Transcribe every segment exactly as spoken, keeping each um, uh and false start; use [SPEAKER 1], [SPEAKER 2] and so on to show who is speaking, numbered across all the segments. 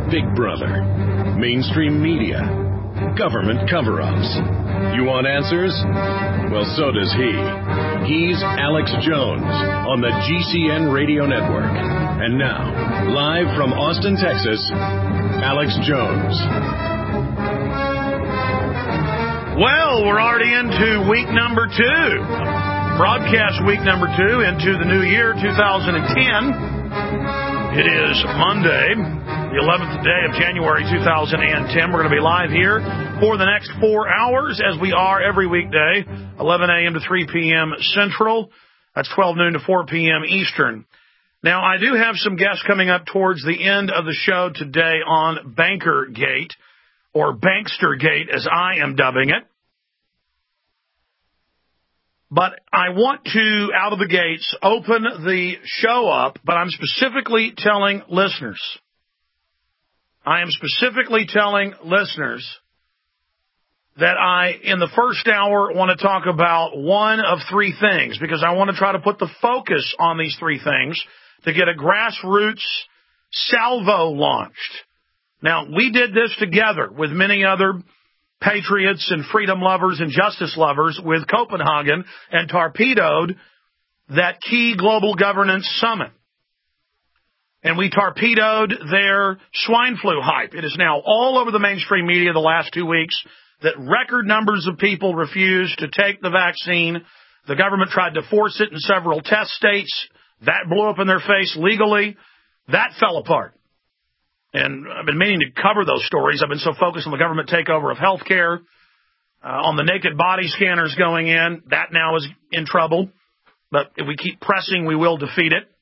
[SPEAKER 1] Big Brother, mainstream media, government cover-ups. You want answers? Well, so does he. He's Alex Jones on the G C N Radio Network. And now, live from Austin, Texas, Alex Jones.
[SPEAKER 2] Well, we're already into week number two. Broadcast week number two into the new year, two thousand ten. It is Monday, the eleventh day of January, two thousand ten. We're going to be live here for the next four hours, as we are every weekday, eleven a.m. to three p.m. Central. That's twelve noon to four p.m. Eastern. Now, I do have some guests coming up towards the end of the show today on Bankergate, or Bankstergate, as I am dubbing it. But I want to, out of the gates, open the show up, but I'm specifically telling listeners. I am specifically telling listeners that I, in the first hour, want to talk about one of three things, because I want to try to put the focus on these three things to get a grassroots salvo launched. Now, we did this together with many other patriots and freedom lovers and justice lovers with Copenhagen, and torpedoed that key global governance summit. And we torpedoed their swine flu hype. It is now all over the mainstream media the last two weeks that record numbers of people refused to take the vaccine. The government tried to force it in several test states. That blew up in their face legally. That fell apart. And I've been meaning to cover those stories. I've been so focused on the government takeover of health care, uh, on the naked body scanners going in. That now is in trouble. But if we keep pressing, we will defeat it.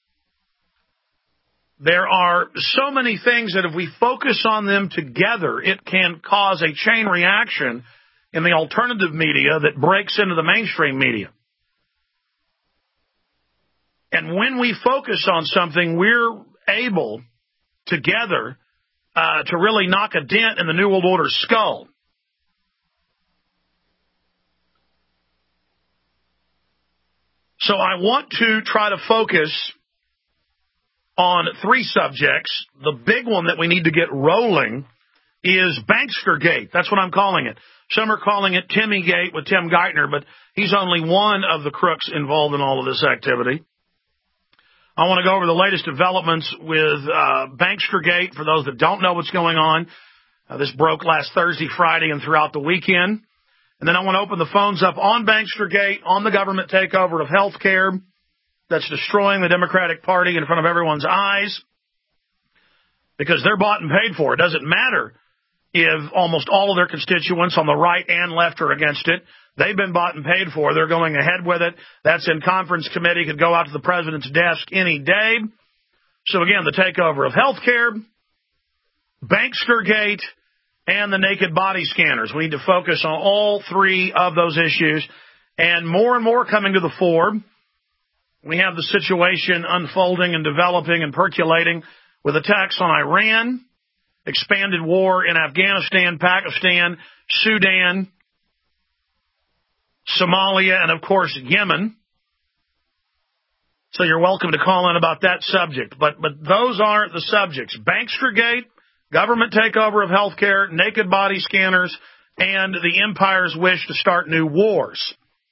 [SPEAKER 2] There are so many things that if we focus on them together, it can cause a chain reaction in the alternative media that breaks into the mainstream media. And when we focus on something, we're able together uh, to really knock a dent in the New World Order's skull. So I want to try to focus on three subjects. The big one that we need to get rolling is Bankstergate. That's what I'm calling it. Some are calling it Timmygate with Tim Geithner, but he's only one of the crooks involved in all of this activity. I want to go over the latest developments with uh, Bankstergate for those that don't know what's going on. Uh, this broke last Thursday, Friday, and throughout the weekend. And then I want to open the phones up on Bankstergate, on the government takeover of health care that's destroying the Democratic Party in front of everyone's eyes, because they're bought and paid for. It doesn't matter if almost all of their constituents on the right and left are against it. They've been bought and paid for. They're going ahead with it. That's in conference committee. Could go out to the president's desk any day. So, again, the takeover of health care, Bankstergate, and the naked body scanners. We need to focus on all three of those issues. And more and more coming to the fore. We have the situation unfolding and developing and percolating with attacks on Iran, expanded war in Afghanistan, Pakistan, Sudan, Somalia, and, of course, Yemen. So you're welcome to call in about that subject. But but those aren't the subjects. Bankstergate, government takeover of health care, naked body scanners, and the empire's wish to start new wars.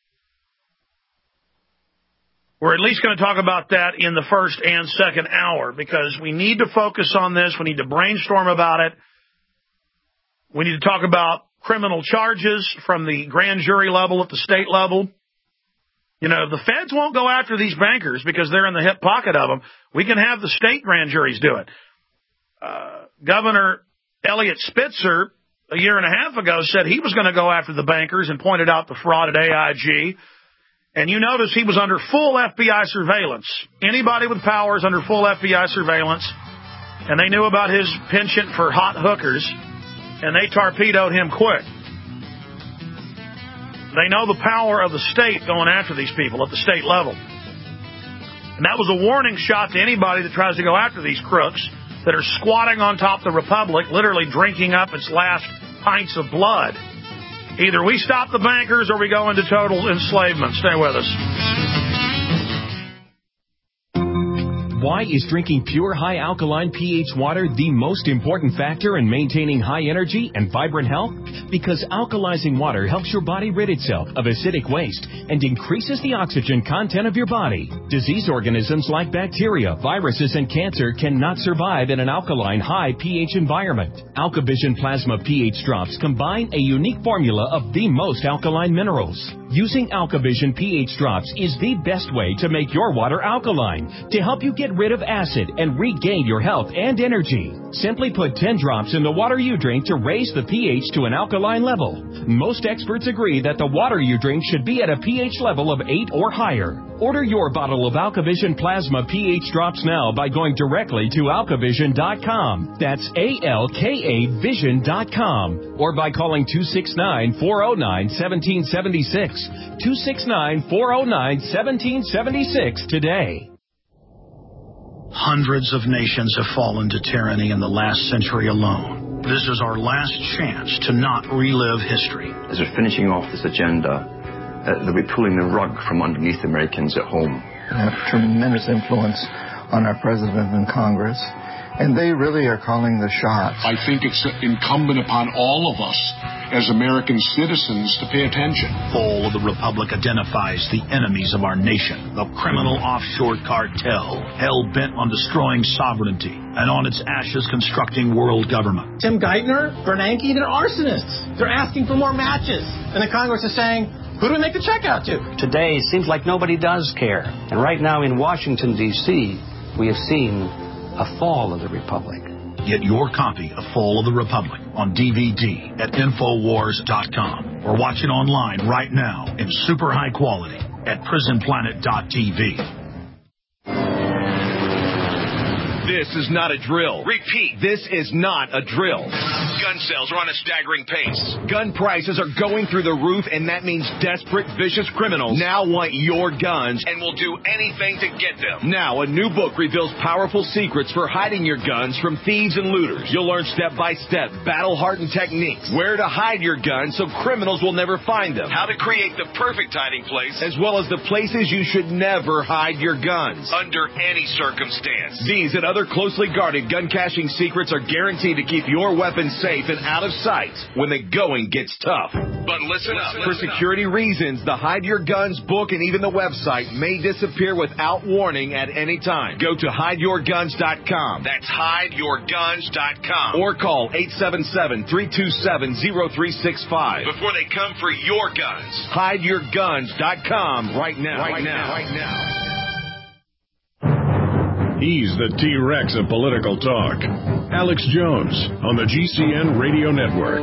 [SPEAKER 2] We're at least going to talk about that in the first and second hour, because we need to focus on this. We need to brainstorm about it. We need to talk about criminal charges from the grand jury level at the state level. You know, the feds won't go after these bankers because they're in the hip pocket of them. We can have the state grand juries do it. Uh, Governor Eliot Spitzer, a year and a half ago, said he was going to go after the bankers and pointed out the fraud at A I G. And you notice he was under full F B I surveillance. Anybody with power is under full F B I surveillance. And they knew about his penchant for hot hookers. And they torpedoed him quick. They know the power of the state going after these people at the state level. And that was a warning shot to anybody that tries to go after these crooks that are squatting on top of the Republic, literally drinking up its last pints of blood. Either we stop the bankers or we go into total enslavement. Stay with us.
[SPEAKER 3] Why is drinking pure high alkaline pH water the most important factor in maintaining high energy and vibrant health? Because alkalizing water helps your body rid itself of acidic waste and increases the oxygen content of your body. Disease organisms like bacteria, viruses, and cancer cannot survive in an alkaline high pH environment. AlkaVision Plasma pH drops combine a unique formula of the most alkaline minerals. Using AlkaVision pH drops is the best way to make your water alkaline to help you get rid of acid and regain your health and energy. Simply put ten drops in the water you drink to raise the pH to an alkaline level. Most experts agree that the water you drink should be at a pH level of eight or higher. Order your bottle of AlkaVision Plasma pH drops now by going directly to alkavision dot com. That's A L K A vision dot com. Or by calling two six nine, four oh nine, one seven seven six. two six nine, four oh nine, one seven seven six today.
[SPEAKER 2] Hundreds of nations have fallen to tyranny in the last century alone. This is our last chance to not relive history.
[SPEAKER 4] As we're finishing off this agenda, uh, they'll be pulling the rug from underneath Americans at home.
[SPEAKER 5] They have tremendous influence on our president and Congress, and they really are calling the shots.
[SPEAKER 6] I think it's incumbent upon all of us as American citizens to pay attention.
[SPEAKER 2] Fall of the Republic identifies the enemies of our nation, the criminal offshore cartel, hell-bent on destroying sovereignty, and on its ashes constructing world government.
[SPEAKER 7] Tim Geithner, Bernanke, they're arsonists. They're asking for more matches. And the Congress is saying, who do we make the check out to?
[SPEAKER 8] Today, it seems like nobody does care. And right now in Washington, D C, we have seen a fall of the Republic.
[SPEAKER 2] Get your copy of Fall of the Republic on D V D at Infowars dot com or watch it online right now in super high quality at Prison Planet dot T V.
[SPEAKER 9] This is not a drill. Repeat, this is not a drill. Gun sales are on a staggering pace. Gun prices are going through the roof, and that means desperate, vicious criminals now want your guns and will do anything to get them. Now, a new book reveals powerful secrets for hiding your guns from thieves and looters. You'll learn step-by-step, battle-hardened techniques, where to hide your guns so criminals will never find them, how to create the perfect hiding place, as well as the places you should never hide your guns, under any circumstance. These and other closely guarded gun caching secrets are guaranteed to keep your weapons safe and out of sight when the going gets tough. But listen up. For security reasons, the Hide Your Guns book and even the website may disappear without warning at any time. Go to hide your guns dot com. That's hide your guns dot com. Or call eight seven seven, three two seven, zero three six five before they come for your guns. hide your guns dot com right now. Right, right now. Right now.
[SPEAKER 1] He's the T-Rex of political talk. Alex Jones on the G C N Radio Network.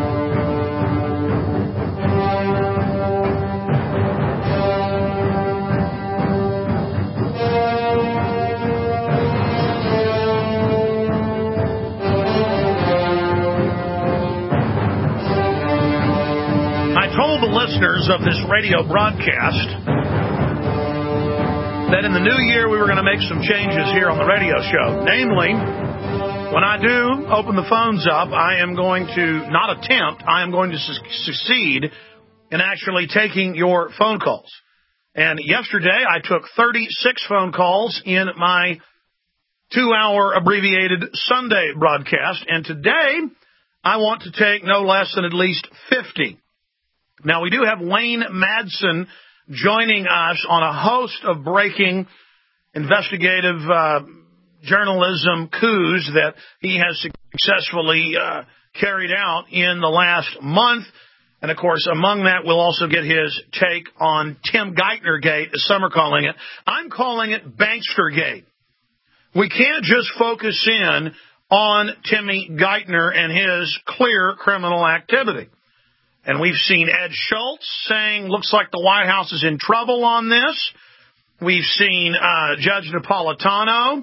[SPEAKER 2] I told the listeners of this radio broadcast that in the new year we were going to make some changes here on the radio show. Namely, when I do open the phones up, I am going to not attempt, I am going to su- succeed in actually taking your phone calls. And yesterday I took thirty-six phone calls in my two-hour abbreviated Sunday broadcast. And today I want to take no less than at least fifty. Now, we do have Wayne Madsen joining us on a host of breaking investigative uh, journalism coups that he has successfully uh, carried out in the last month. And, of course, among that, we'll also get his take on Tim Geithner Gate, as some are calling it. I'm calling it Bankster Gate. We can't just focus in on Timmy Geithner and his clear criminal activity. And we've seen Ed Schultz saying, looks like the White House is in trouble on this. We've seen uh, Judge Napolitano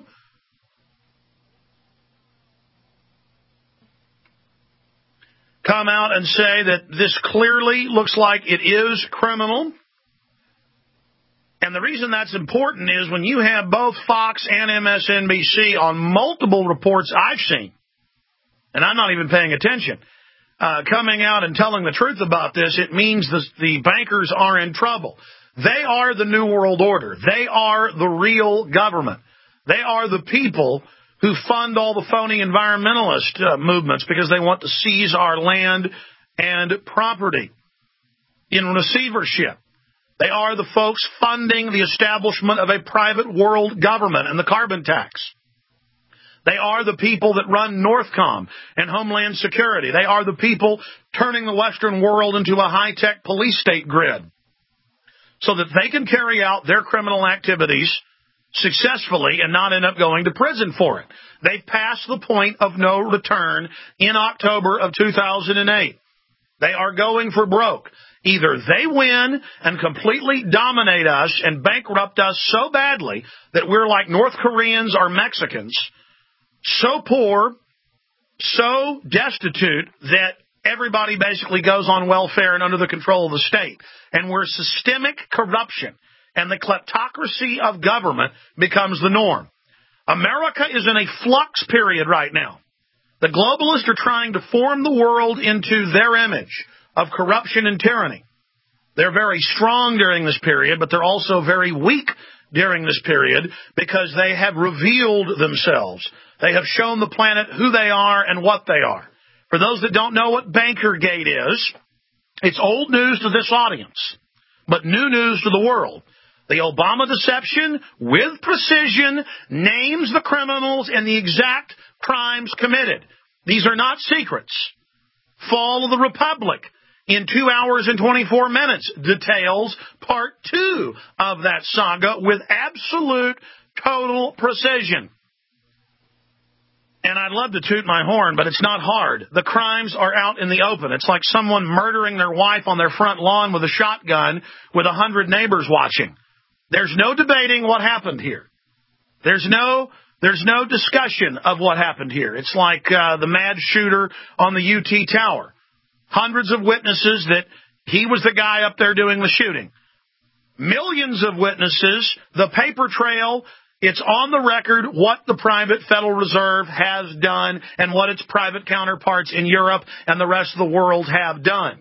[SPEAKER 2] come out and say that this clearly looks like it is criminal. And the reason that's important is when you have both Fox and M S N B C on multiple reports I've seen, and I'm not even paying attention, Uh, coming out and telling the truth about this, it means the, the bankers are in trouble. They are the New World Order. They are the real government. They are the people who fund all the phony environmentalist uh, movements because they want to seize our land and property in receivership. They are the folks funding the establishment of a private world government and the carbon tax. They are the people that run Northcom and Homeland Security. They are the people turning the Western world into a high-tech police state grid so that they can carry out their criminal activities successfully and not end up going to prison for it. They passed the point of no return in October of two thousand eight. They are going for broke. Either they win and completely dominate us and bankrupt us so badly that we're like North Koreans or Mexicans, so poor, so destitute that everybody basically goes on welfare and under the control of the state. And where systemic corruption and the kleptocracy of government becomes the norm. America is in a flux period right now. The globalists are trying to form the world into their image of corruption and tyranny. They're very strong during this period, but they're also very weak during this period because they have revealed themselves. They have shown the planet who they are and what they are. For those that don't know what Bankergate is, it's old news to this audience, but new news to the world. The Obama deception, with precision, names the criminals and the exact crimes committed. These are not secrets. Fall of the Republic in two hours and twenty-four minutes details part two of that saga with absolute, total precision. And I'd love to toot my horn, but it's not hard. The crimes are out in the open. It's like someone murdering their wife on their front lawn with a shotgun with a hundred neighbors watching. There's no debating what happened here. There's no there's no discussion of what happened here. It's like uh, the mad shooter on the U T Tower. Hundreds of witnesses that he was the guy up there doing the shooting. Millions of witnesses, the paper trail, it's on the record what the private Federal Reserve has done and what its private counterparts in Europe and the rest of the world have done.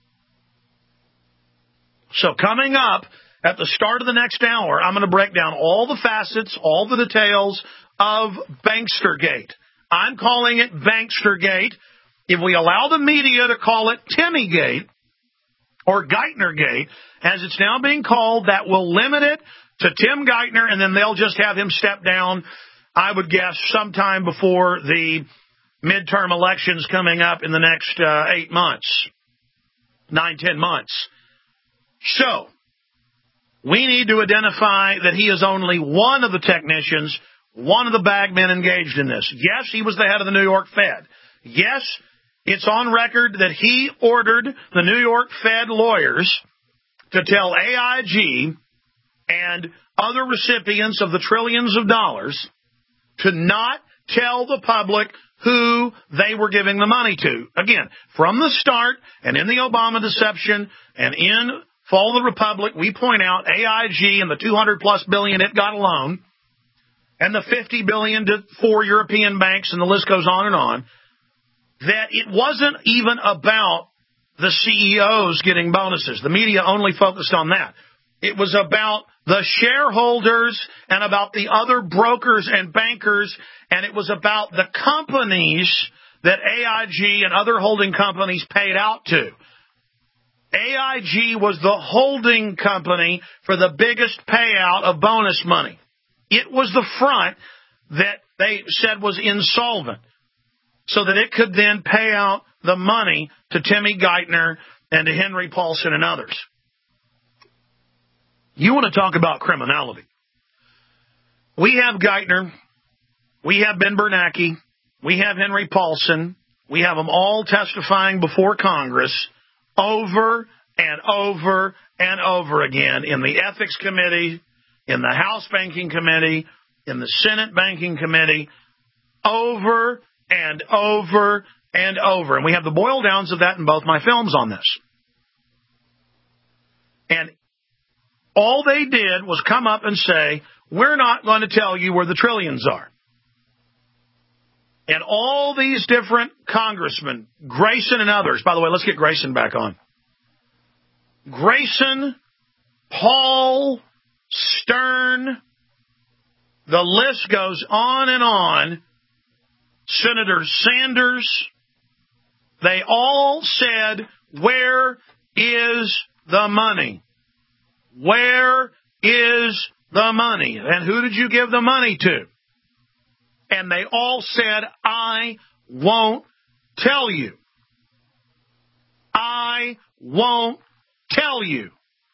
[SPEAKER 2] So coming up, at the start of the next hour, I'm going to break down all the facets, all the details of Bankstergate. I'm calling it Bankstergate. If we allow the media to call it Timmygate or Geithnergate, as it's now being called, that will limit it to Tim Geithner, and then they'll just have him step down, I would guess, sometime before the midterm elections coming up in the next uh, eight months, nine, ten months. So we need to identify that he is only one of the technicians, one of the bagmen engaged in this. Yes, he was the head of the New York Fed. Yes, it's on record that he ordered the New York Fed lawyers to tell A I G and other recipients of the trillions of dollars to not tell the public who they were giving the money to. Again, from the start and in the Obama deception and in Fall of the Republic, we point out A I G and the two hundred plus billion it got alone and the fifty billion to four European banks, and the list goes on and on, that it wasn't even about the C E Os getting bonuses. The media only focused on that. It was about the shareholders and about the other brokers and bankers, and it was about the companies that A I G and other holding companies paid out to. A I G was the holding company for the biggest payout of bonus money. It was the front that they said was insolvent, so that it could then pay out the money to Timmy Geithner and to Henry Paulson and others. You want to talk about criminality. We have Geithner, we have Ben Bernanke, we have Henry Paulson, we have them all testifying before Congress over and over and over again in the Ethics Committee, in the House Banking Committee, in the Senate Banking Committee, over and over and over. And we have the boil downs of that in both my films on this. And all they did was come up and say, we're not going to tell you where the trillions are. And all these different congressmen, Grayson and others, by the way, let's get Grayson back on. Grayson, Paul, Stern, The list goes on and on. Senator Sanders, they all said, where is the money? Where is the money? And who did you give the money to? And they all said, I won't tell you. I won't tell you.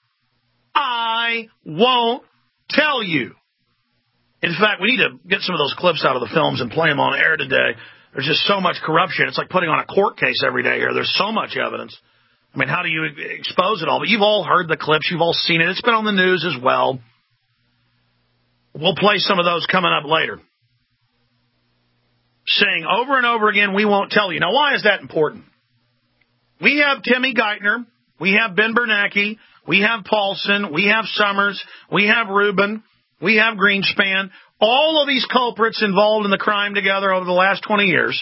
[SPEAKER 2] I won't tell you. In fact, we need to get some of those clips out of the films and play them on air today. There's just so much corruption. It's like putting on a court case every day here. There's so much evidence. I mean, how do you expose it all? But you've all heard the clips. You've all seen it. It's been on the news as well. We'll play some of those coming up later. Saying over and over again, we won't tell you. Now, why is that important? We have Timmy Geithner. We have Ben Bernanke. We have Paulson. We have Summers. We have Rubin. We have Greenspan. All of these culprits involved in the crime together over the last twenty years.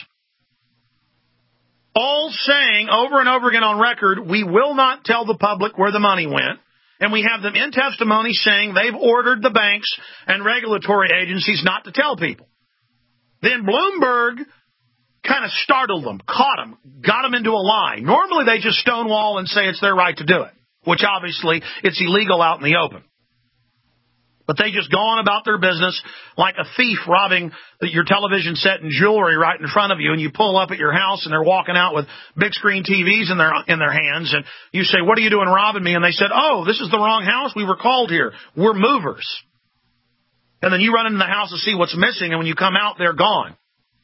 [SPEAKER 2] All saying over and over again on record, we will not tell the public where the money went. And we have them in testimony saying they've ordered the banks and regulatory agencies not to tell people. Then Bloomberg kind of startled them, caught them, got them into a lie. Normally they just stonewall and say it's their right to do it, which obviously it's illegal out in the open. But they just go on about their business like a thief robbing your television set and jewelry right in front of you, and you pull up at your house and they're walking out with big screen T Vs in their in their hands, and you say, what are you doing robbing me? And they said, oh, this is the wrong house. We were called here. We're movers. And then you run into the house to see what's missing, and when you come out, they're gone.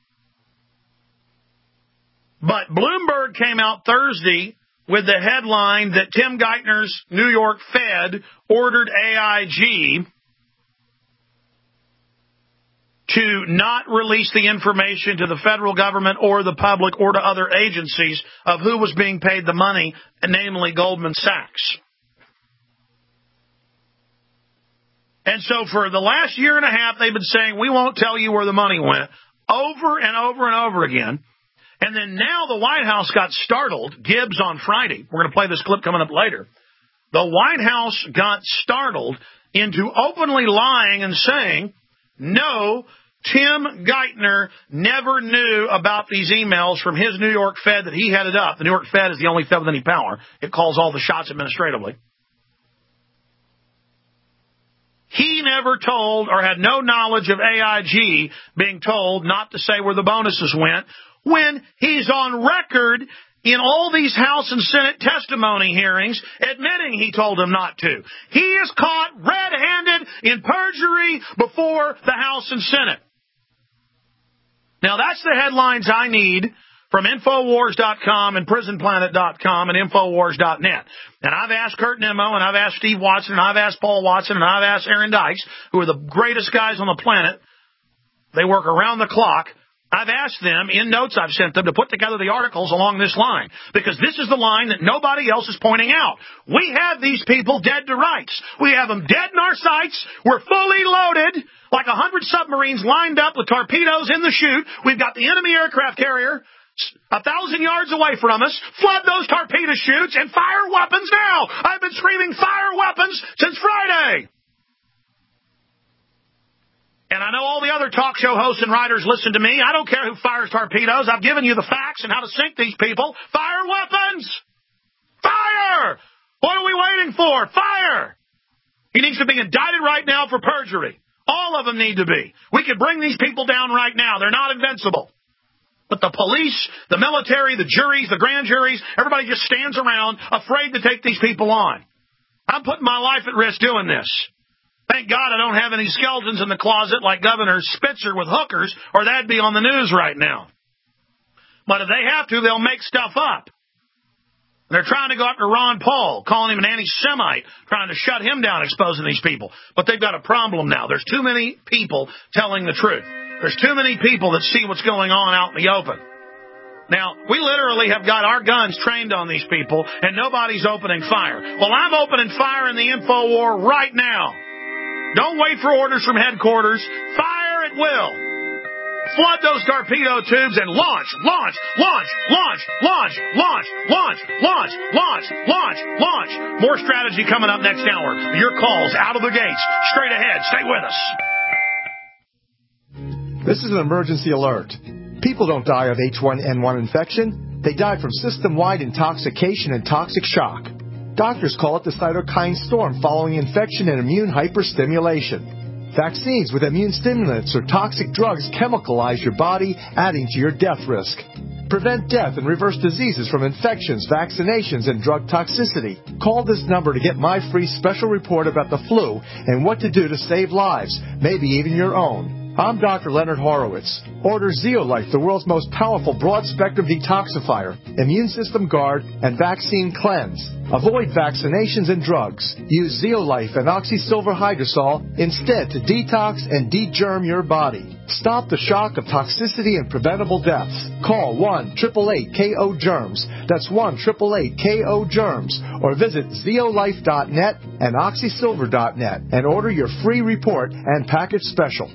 [SPEAKER 2] But Bloomberg came out Thursday with the headline that Tim Geithner's New York Fed ordered A I G to not release the information to the federal government or the public or to other agencies of who was being paid the money, namely Goldman Sachs. And so for the last year and a half, they've been saying, we won't tell you where the money went, over and over and over again. And then now the White House got startled. Gibbs on Friday. We're going to play this clip coming up later. The White House got startled into openly lying and saying, no, Tim Geithner never knew about these emails from his New York Fed that he headed up. The New York Fed is the only Fed with any power. It calls all the shots administratively. He never told or had no knowledge of A I G being told not to say where the bonuses went when he's on record in all these House and Senate testimony hearings admitting he told him not to. He is caught red-handed in perjury before the House and Senate. Now, that's the headlines I need from Infowars dot com and Prison Planet dot com and Infowars dot net. And I've asked Kurt Nimmo, and I've asked Steve Watson, and I've asked Paul Watson, and I've asked Aaron Dykes, who are the greatest guys on the planet. They work around the clock. I've asked them, in notes I've sent them, to put together the articles along this line, because this is the line that nobody else is pointing out. We have these people dead to rights. We have them dead in our sights. We're fully loaded, like a hundred submarines lined up with torpedoes in the chute. We've got the enemy aircraft carrier a thousand yards away from us. Flood those torpedo chutes and fire weapons now. I've been screaming fire weapons since Friday. And I know all the other talk show hosts and writers listen to me. I don't care who fires torpedoes. I've given you the facts and how to sink these people. Fire weapons! Fire! What are we waiting for? Fire! He needs to be indicted right now for perjury. All of them need to be. We could bring these people down right now. They're not invincible. But the police, the military, the juries, the grand juries, everybody just stands around afraid to take these people on. I'm putting my life at risk doing this. Thank God I don't have any skeletons in the closet like Governor Spitzer with hookers, or that'd be on the news right now. But if they have to, they'll make stuff up. They're trying to go after Ron Paul, calling him an anti-Semite, trying to shut him down, exposing these people. But they've got a problem now. There's too many people telling the truth. There's too many people that see what's going on out in the open. Now, we literally have got our guns trained on these people, and nobody's opening fire. Well, I'm opening fire in the info war right now. Don't wait for orders from headquarters. Fire at will. Flood those torpedo tubes and launch, launch, launch, launch, launch, launch, launch, launch, launch, launch, launch. More strategy coming up next hour. Your calls out of the gates. Straight ahead. Stay with us.
[SPEAKER 10] This is an emergency alert. People don't die of H one N one infection. They die from system-wide intoxication and toxic shock. Doctors call it the cytokine storm following infection and immune hyperstimulation. Vaccines with immune stimulants or toxic drugs chemicalize your body, adding to your death risk. Prevent death and reverse diseases from infections, vaccinations, and drug toxicity. Call this number to get my free special report about the flu and what to do to save lives, maybe even your own. I'm Doctor Leonard Horowitz. Order Zeolife, the world's most powerful broad-spectrum detoxifier, immune system guard, and vaccine cleanse. Avoid vaccinations and drugs. Use Zeolife and Oxysilver Hydrosol instead to detox and de-germ your body. Stop the shock of toxicity and preventable deaths. Call one eight eight eight K O germs. That's one eight eight eight K O germs. Or visit zeolife dot net and oxysilver dot net and order your free report and package special.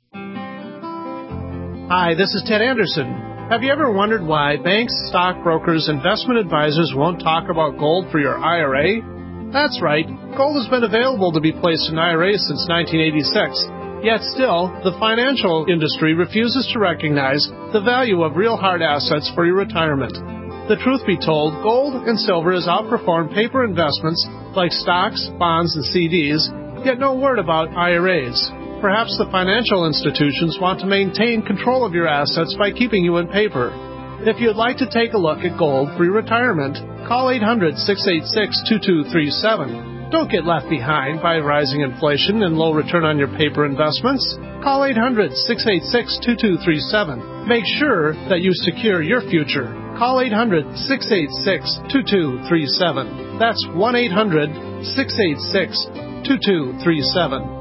[SPEAKER 11] Hi, this is Ted Anderson. Have you ever wondered why banks, stockbrokers, investment advisors won't talk about gold for your I R A? That's right. Gold has been available to be placed in I R As since nineteen eighty-six. Yet still, the financial industry refuses to recognize the value of real hard assets for your retirement. The truth be told, gold and silver has outperformed paper investments like stocks, bonds, and C Ds, yet no word about I R As. Perhaps the financial institutions want to maintain control of your assets by keeping you in paper. If you'd like to take a look at gold for your retirement, call eight hundred, six eight six, two two three seven. Don't get left behind by rising inflation and low return on your paper investments. Call eight hundred, six eight six, two two three seven. Make sure that you secure your future. Call eight hundred, six eight six, two two three seven. That's one eight hundred, six eight six, two two three seven.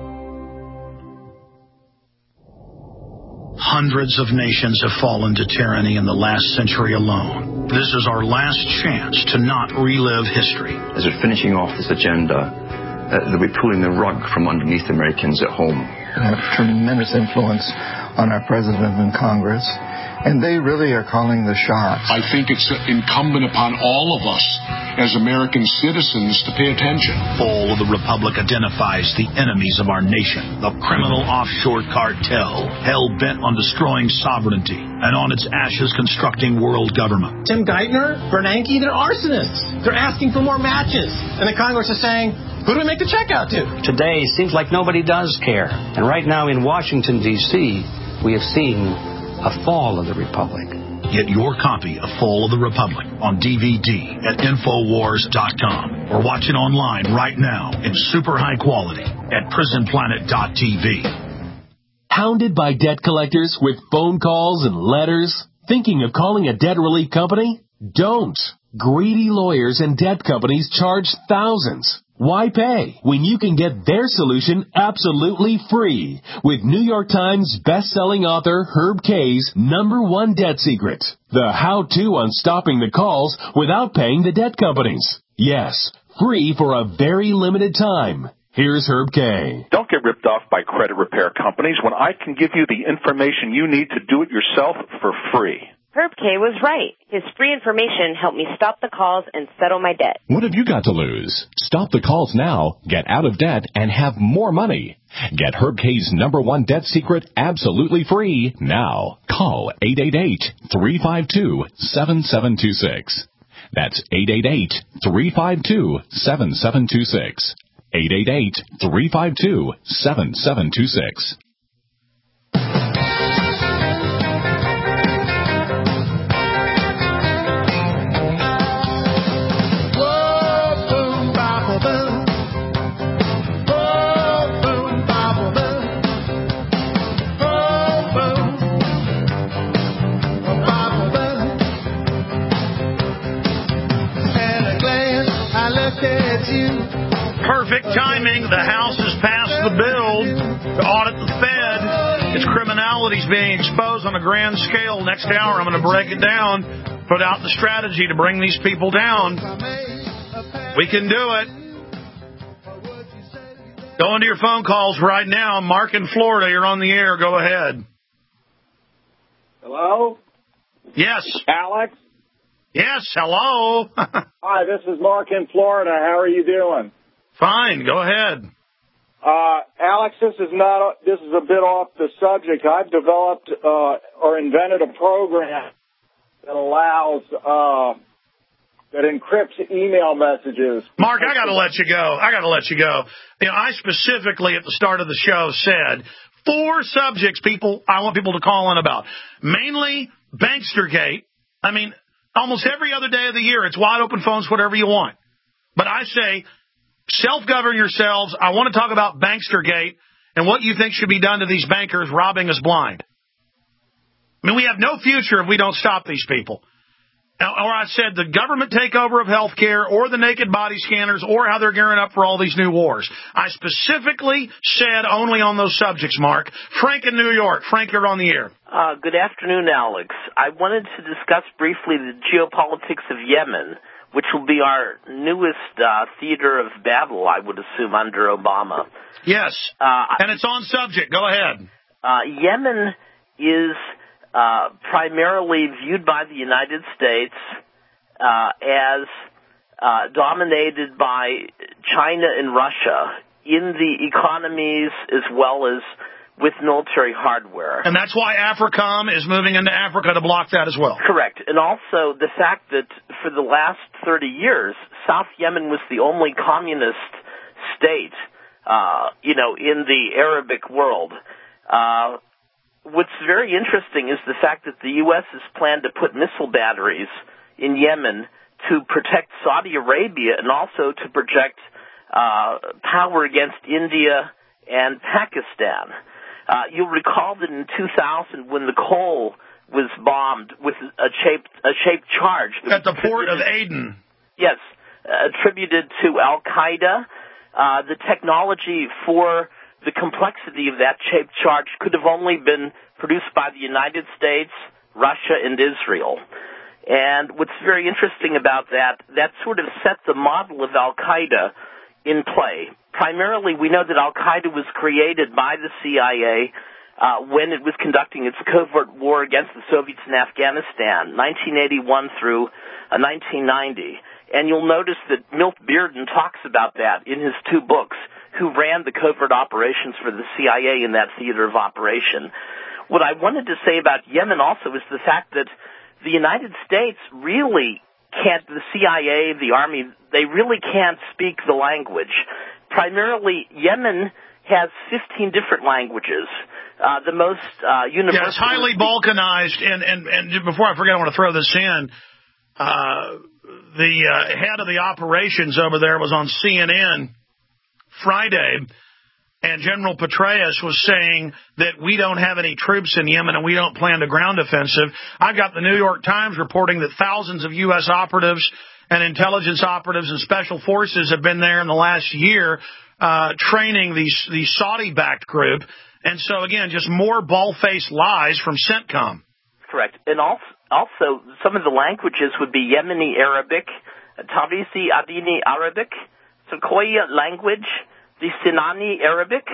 [SPEAKER 2] Hundreds of nations have fallen to tyranny in the last century alone. This is our last chance to not relive history.
[SPEAKER 4] As we're finishing off this agenda, uh, they'll be pulling the rug from underneath Americans at home.
[SPEAKER 5] They have tremendous influence on our president and Congress, and they really are calling the shots.
[SPEAKER 6] I think it's incumbent upon all of us as American citizens to pay attention.
[SPEAKER 12] Fall of the Republic identifies the enemies of our nation, the criminal offshore cartel, hell-bent on destroying sovereignty, and on its ashes constructing world government.
[SPEAKER 7] Tim Geithner, Bernanke, they're arsonists. They're asking for more matches. And the Congress is saying, who do we make the check out to?
[SPEAKER 8] Today seems like nobody does care. And right now in Washington, D C, we have seen a fall of the Republic.
[SPEAKER 12] Get your copy of Fall of the Republic on D V D at Infowars dot com or watch it online right now in super high quality at Prison Planet dot T V.
[SPEAKER 3] Hounded by debt collectors with phone calls and letters? Thinking of calling a debt relief company? Don't. Greedy lawyers and debt companies charge thousands. Why pay when you can get their solution absolutely free with New York Times best-selling author Herb Kay's number one debt secret, the how-to on stopping the calls without paying the debt companies. Yes, free for a very limited time. Here's Herb Kay.
[SPEAKER 13] Don't get ripped off by credit repair companies when I can give you the information you need to do it yourself for free.
[SPEAKER 14] Herb Kay was right. His free information helped me stop the calls and settle my debt.
[SPEAKER 15] What have you got to lose? Stop the calls now, get out of debt, and have more money. Get Herb Kay's number one debt secret absolutely free now. Call eight eight eight, three five two, seven seven two six. That's eight eight eight, three five two, seven seven two six. eight eight eight, three five two, seven seven two six.
[SPEAKER 2] Perfect timing. The House has passed the bill to audit the Fed. Its criminality is being exposed on a grand scale. Next hour, I'm going to break it down, put out the strategy to bring these people down. We can do it. Go into your phone calls right now. Mark in Florida, you're on the air. Go ahead.
[SPEAKER 16] Hello?
[SPEAKER 2] Yes.
[SPEAKER 16] Alex?
[SPEAKER 2] Yes, hello.
[SPEAKER 16] Hi, this is Mark in Florida. How are you doing?
[SPEAKER 2] Fine, go ahead.
[SPEAKER 16] Uh, Alex, this is not, this is a bit off the subject. I've developed, uh, or invented a program that allows, uh, that encrypts email messages.
[SPEAKER 2] Mark, I got to let you go. I got to let you go. You know, I specifically at the start of the show said four subjects people I want people to call in about. Mainly Bankstergate. I mean, almost every other day of the year, it's wide open phones, whatever you want. But I say, self-govern yourselves. I want to talk about Bankstergate and what you think should be done to these bankers robbing us blind. I mean, we have no future if we don't stop these people. Or I said the government takeover of health care or the naked body scanners or how they're gearing up for all these new wars. I specifically said only on those subjects, Mark. Frank in New York. Frank, you're on the air.
[SPEAKER 17] Uh, good afternoon, Alex. I wanted to discuss briefly the geopolitics of Yemen, which will be our newest uh, theater of battle, I would assume, under Obama.
[SPEAKER 2] Yes,
[SPEAKER 17] uh,
[SPEAKER 2] and it's on subject. Go ahead.
[SPEAKER 17] Uh, Yemen is... Uh, primarily viewed by the United States uh, as uh, dominated by China and Russia in the economies as well as with military hardware.
[SPEAKER 2] And that's why AFRICOM is moving into Africa to block that as well.
[SPEAKER 17] Correct. And also the fact that for the last thirty years, South Yemen was the only communist state, uh, you know, in the Arabic world. Uh, What's very interesting is the fact that the U S has planned to put missile batteries in Yemen to protect Saudi Arabia and also to project uh, power against India and Pakistan. Uh, you'll recall that in two thousand, when the coal was bombed with a shaped, a shaped charge.
[SPEAKER 2] At the port of Aden.
[SPEAKER 17] Yes, uh, attributed to Al-Qaeda. Uh, the technology for the complexity of that shaped charge could have only been produced by the United States, Russia, and Israel. And what's very interesting about that, that sort of set the model of Al-Qaeda in play. Primarily, we know that Al-Qaeda was created by the C I A uh, when it was conducting its covert war against the Soviets in Afghanistan, nineteen eighty-one through uh, nineteen ninety. And you'll notice that Milt Bearden talks about that in his two books, who ran the covert operations for the C I A in that theater of operation. What I wanted to say about Yemen also is the fact that the United States really can't, the C I A, the Army, they really can't speak the language. Primarily, Yemen has fifteen different languages. Uh, the most uh, universal...
[SPEAKER 2] Yeah, it's highly balkanized, and, and, and before I forget, I want to throw this in. Uh, the uh, head of the operations over there was on C N N Friday, and General Petraeus was saying that we don't have any troops in Yemen and we don't plan a ground offensive. I've got the New York Times reporting that thousands of U S operatives and intelligence operatives and special forces have been there in the last year uh, training these the Saudi-backed group. And so, again, just more bald-faced lies from CENTCOM.
[SPEAKER 17] Correct. And also, also some of the languages would be Yemeni Arabic, Tarisi Adini Arabic, Sequoia language, the Sinani Arabic,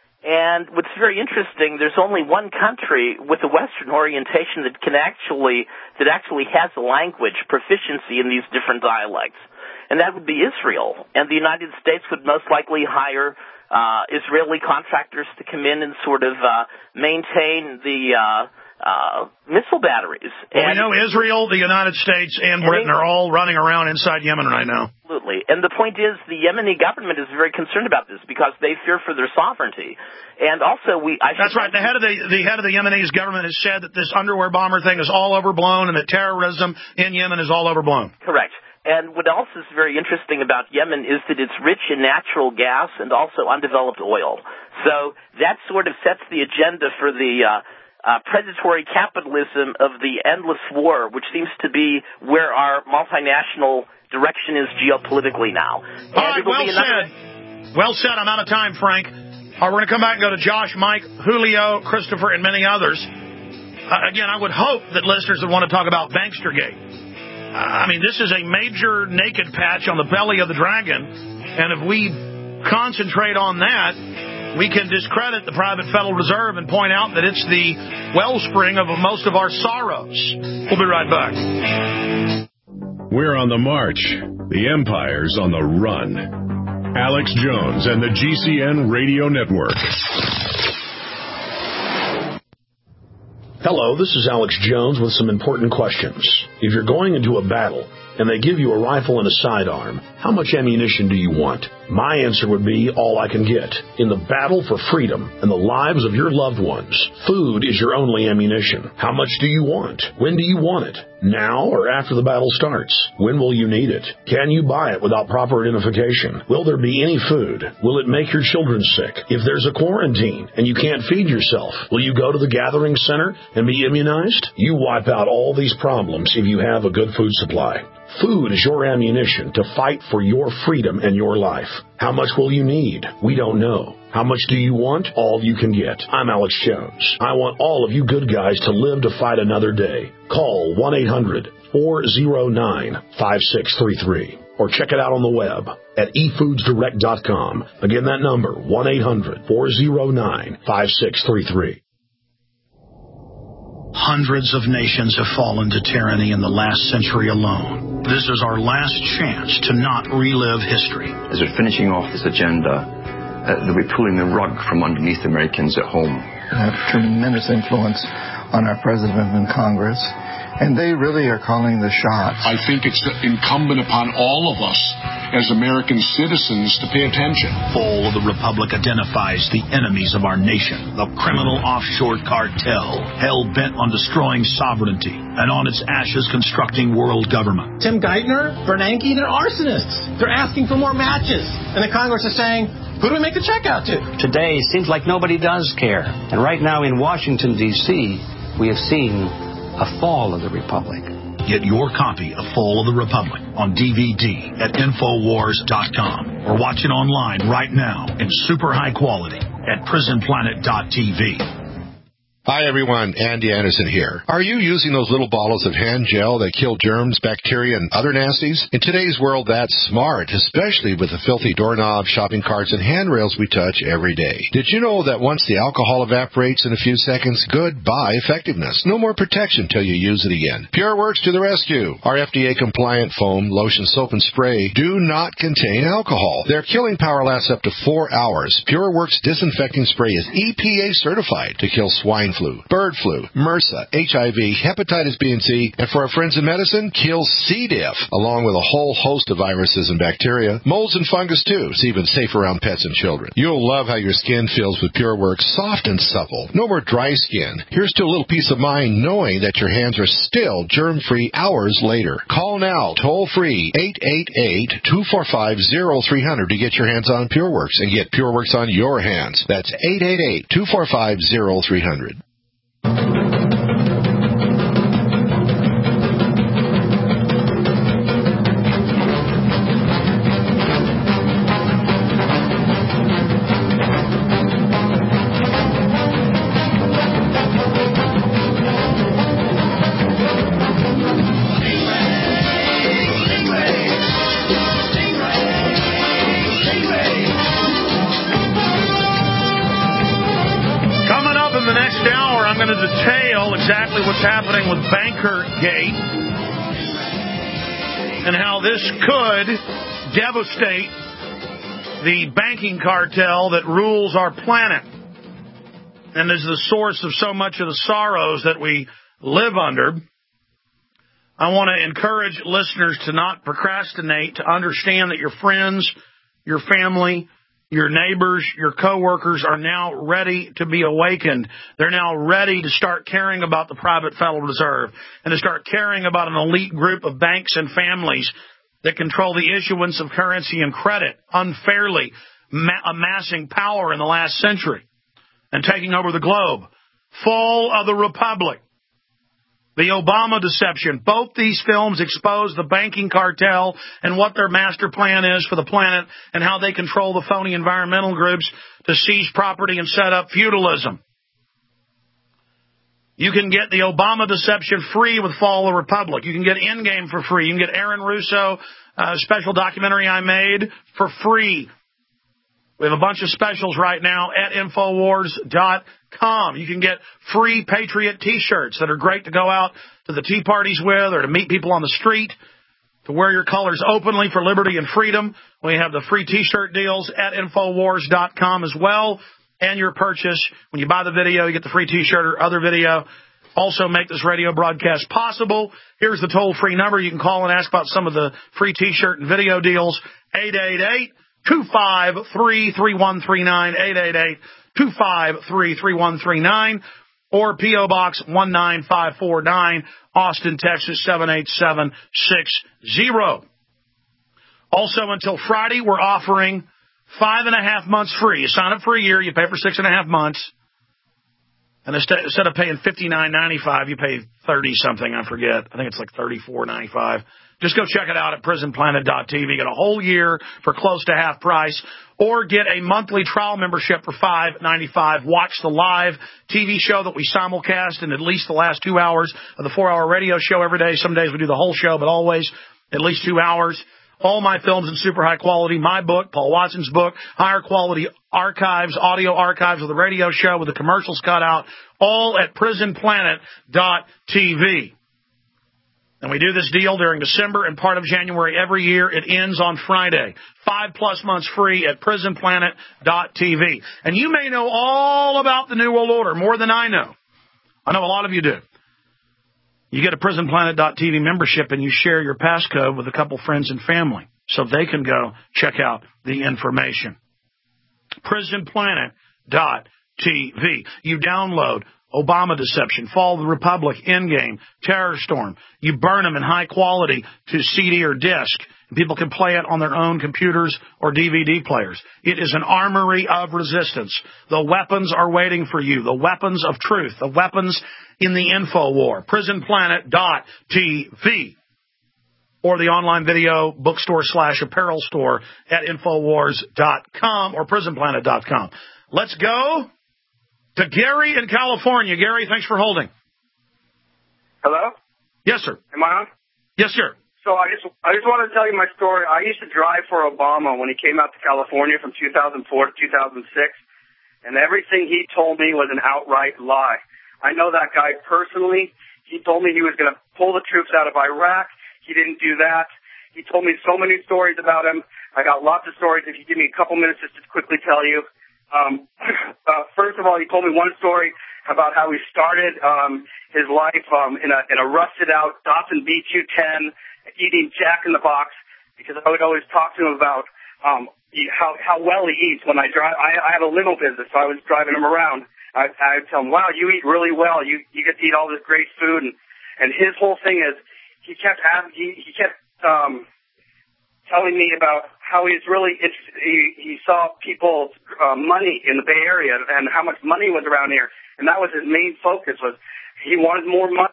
[SPEAKER 17] and what's very interesting, there's only one country with a Western orientation that can actually, that actually has a language proficiency in these different dialects, and that would be Israel. And the United States would most likely hire uh, Israeli contractors to come in and sort of uh, maintain the uh, uh, missile batteries.
[SPEAKER 2] Well, we know Israel, the United States, and Britain are all running around inside Yemen right now.
[SPEAKER 17] Absolutely. And the point is the Yemeni government is very concerned about this because they fear for their sovereignty. And also we... I
[SPEAKER 2] That's right. The head, of the, the head of the Yemenis government has said that this underwear bomber thing is all overblown and that terrorism in Yemen is all overblown.
[SPEAKER 17] Correct. And what else is very interesting about Yemen is that it's rich in natural gas and also undeveloped oil. So that sort of sets the agenda for the... Uh, Uh, predatory capitalism of the endless war, which seems to be where our multinational direction is geopolitically now. And
[SPEAKER 2] All right, well
[SPEAKER 17] another...
[SPEAKER 2] said. Well said. I'm out of time, Frank. All right, we're going to come back and go to Josh, Mike, Julio, Christopher, and many others. Uh, again, I would hope that listeners would want to talk about Bankstergate. Uh, I mean, this is a major naked patch on the belly of the dragon, and if we concentrate on that, we can discredit the private Federal Reserve and point out that it's the wellspring of most of our sorrows. We'll be right back.
[SPEAKER 1] We're on the march. The empire's on the run. Alex Jones and the G C N Radio Network.
[SPEAKER 18] Hello, this is Alex Jones with some important questions. If you're going into a battle and they give you a rifle and a sidearm, how much ammunition do you want? My answer would be all I can get. In the battle for freedom and the lives of your loved ones, food is your only ammunition. How much do you want? When do you want it? Now or after the battle starts? When will you need it? Can you buy it without proper identification? Will there be any food? Will it make your children sick? If there's a quarantine and you can't feed yourself, will you go to the gathering center and be immunized? You wipe out all these problems if you have a good food supply. Food is your ammunition to fight for your freedom and your life. How much will you need? We don't know. How much do you want? All you can get. I'm Alex Jones. I want all of you good guys to live to fight another day. Call one eight hundred four oh nine five six three three or check it out on the web at e foods direct dot com. Again, that number, one eight hundred four oh nine five six three three.
[SPEAKER 12] Hundreds of nations have fallen to tyranny in the last century alone. This is our last chance to not relive history.
[SPEAKER 4] As we're finishing off this agenda, uh, they'll be pulling the rug from underneath Americans at home.
[SPEAKER 5] They have tremendous influence on our president and Congress, and they really are calling the shots.
[SPEAKER 6] I think it's incumbent upon all of us as American citizens to pay attention.
[SPEAKER 12] Fall of the Republic identifies the enemies of our nation, the criminal offshore cartel, hell-bent on destroying sovereignty, and on its ashes constructing world government.
[SPEAKER 7] Tim Geithner, Bernanke, they're arsonists. They're asking for more matches. And the Congress is saying, who do we make the check out to?
[SPEAKER 8] Today, it seems like nobody does care. And right now in Washington, D C, we have seen a fall of the Republic.
[SPEAKER 12] Get your copy of Fall of the Republic on D V D at Infowars dot com or watch it online right now in super high quality at Prison Planet dot T V.
[SPEAKER 19] Hi, everyone. Andy Anderson here. Are you using those little bottles of hand gel that kill germs, bacteria, and other nasties? In today's world, that's smart, especially with the filthy doorknobs, shopping carts, and handrails we touch every day. Did you know that once the alcohol evaporates in a few seconds, goodbye effectiveness? No more protection till you use it again. PureWorks to the rescue. Our F D A-compliant foam, lotion, soap, and spray do not contain alcohol. Their killing power lasts up to four hours. PureWorks disinfecting spray is E P A certified to kill swine flu, bird flu, MRSA, H I V, hepatitis B and C, and for our friends in medicine, kills C. diff, along with a whole host of viruses and bacteria, molds and fungus too. It's even safe around pets and children. You'll love how your skin feels with PureWorks, soft and supple. No more dry skin. Here's to a little peace of mind knowing that your hands are still germ-free hours later. Call now, toll-free, eight eight eight, two four five, zero three zero zero to get your hands on PureWorks and get PureWorks on your hands. That's eight eight eight, two four five, zero three zero zero.
[SPEAKER 2] Exactly what's happening with Bankergate and how this could devastate the banking cartel that rules our planet and is the source of so much of the sorrows that we live under. I want to encourage listeners to not procrastinate, to understand that your friends, your family, your neighbors, your coworkers are now ready to be awakened. They're now ready to start caring about the private Federal Reserve and to start caring about an elite group of banks and families that control the issuance of currency and credit unfairly, ma- amassing power in the last century and taking over the globe. Fall of the Republic. The Obama deception. Both these films expose the banking cartel and what their master plan is for the planet and how they control the phony environmental groups to seize property and set up feudalism. You can get the Obama deception free with Fall of the Republic. You can get Endgame for free. You can get Aaron Russo, uh, special documentary I made for free. We have a bunch of specials right now at Infowars dot com. You can get free Patriot T-shirts that are great to go out to the tea parties with or to meet people on the street. to wear your colors openly for liberty and freedom. We have the free T-shirt deals at Infowars dot com as well. And your purchase, when you buy the video, you get the free T-shirt or other video. Also make this radio broadcast possible. Here's the toll-free number. You can call and ask about some of the free T-shirt and video deals. eight eight eight, two five three, three one three nine, eight eight eight, two five three, three one three nine, or P O. Box one nine five four nine, Austin, Texas seven eight seven six zero. Also, until Friday, we're offering five and a half months free. You sign up for a year, you pay for six and a half months. And instead of paying fifty-nine ninety-five, you pay thirty something. I forget. I think it's like thirty-four ninety-five. Just go check it out at prison planet dot t v. Get a whole year for close to half price, or get a monthly trial membership for five ninety-five. Watch the live T V show that we simulcast in at least the last two hours of the four-hour radio show every day. Some days we do the whole show, but always at least two hours. All my films in super high quality. My book, Paul Watson's book, higher quality archives, audio archives of the radio show with the commercials cut out, all at prison planet dot t v. And we do this deal during December and part of January every year. It ends on Friday. Five plus months free at prison planet dot t v. And you may know all about the New World Order, more than I know. I know a lot of you do. You get a prison planet dot t v membership and you share your passcode with a couple friends and family so they can go check out the information. prison planet dot t v. You download Obama Deception, Fall of the Republic, Endgame, Terror Storm. You burn them in high quality to C D or disc. People can play it on their own computers or D V D players. It is an armory of resistance. The weapons are waiting for you. The weapons of truth. The weapons in the info war. prison planet dot t v. Or the online video bookstore slash apparel store at infowars dot com or prison planet dot com. Let's go to Gary in California. Gary, thanks for holding.
[SPEAKER 20] Hello?
[SPEAKER 2] Yes, sir.
[SPEAKER 20] Am I on?
[SPEAKER 2] Yes, sir.
[SPEAKER 20] So I just I just wanted to tell you my story. I used to drive for Obama when he came out to California from two thousand four to two thousand six, and everything he told me was an outright lie. I know that guy personally. He told me he was going to pull the troops out of Iraq. He didn't do that. He told me so many stories about him. I got lots of stories. If you give me a couple minutes just to quickly tell you. Um, uh, first of all, he told me one story about how he started um, his life um, in a in a rusted out Datsun B two ten, eating Jack in the Box, because I would always talk to him about um, how how well he eats. When I drive, I, I have a limo business, so I was driving him around. I, I would tell him, "Wow, you eat really well. You you get to eat all this great food." And and his whole thing is he kept having, he he kept um, telling me about how he's really it's, he he saw people's uh, money in the Bay Area and how much money was around here, and that was his main focus. Was he wanted more money,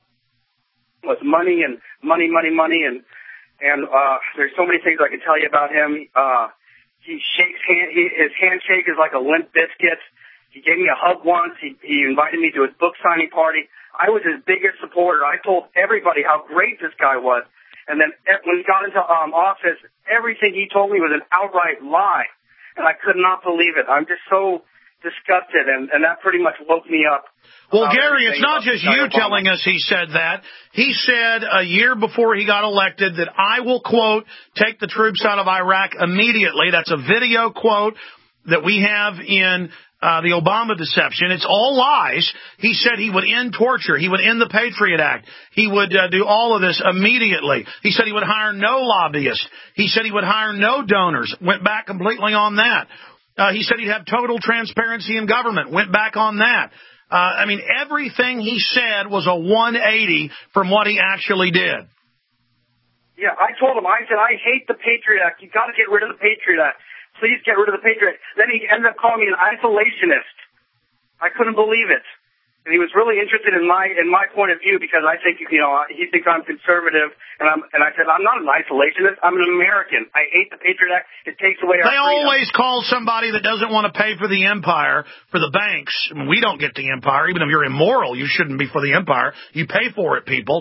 [SPEAKER 20] was money and money, money, money, and and uh, there's so many things I can tell you about him. Uh, he shakes hand, he, his handshake is like a Limp Bizkit. He gave me a hug once. He he invited me to his book signing party. I was his biggest supporter. I told everybody how great this guy was. And then when he got into um, office, everything he told me was an outright lie. And I could not believe it. I'm just so disgusted, and, and that pretty much woke me up.
[SPEAKER 2] Well, Gary, it's not just you telling us he said that. He said a year before he got elected that I will, quote, take the troops out of Iraq immediately. That's a video quote that we have in Uh, the Obama deception. It's all lies. He said he would end torture. He would end the Patriot Act. He would uh, do all of this immediately. He said he would hire no lobbyists. He said he would hire no donors. Went back completely on that. Uh, he said he'd have total transparency in government. Went back on that. Uh, I mean, everything he said was a one eighty from what he actually did.
[SPEAKER 20] Yeah, I told him, I said, I hate the Patriot Act. You've got to get rid of the Patriot Act. Please get rid of the Patriot. Then he ended up calling me an isolationist. I couldn't believe it. And he was really interested in my in my point of view because I think, you know, he thinks I'm conservative. And I'm and I said, I'm not an isolationist. I'm an American. I hate the Patriot Act. It takes away our
[SPEAKER 2] They
[SPEAKER 20] freedom.
[SPEAKER 2] always call somebody that doesn't want to pay for the empire for the banks. I mean, we don't get the empire. Even if you're immoral, you shouldn't be for the empire. You pay for it, people.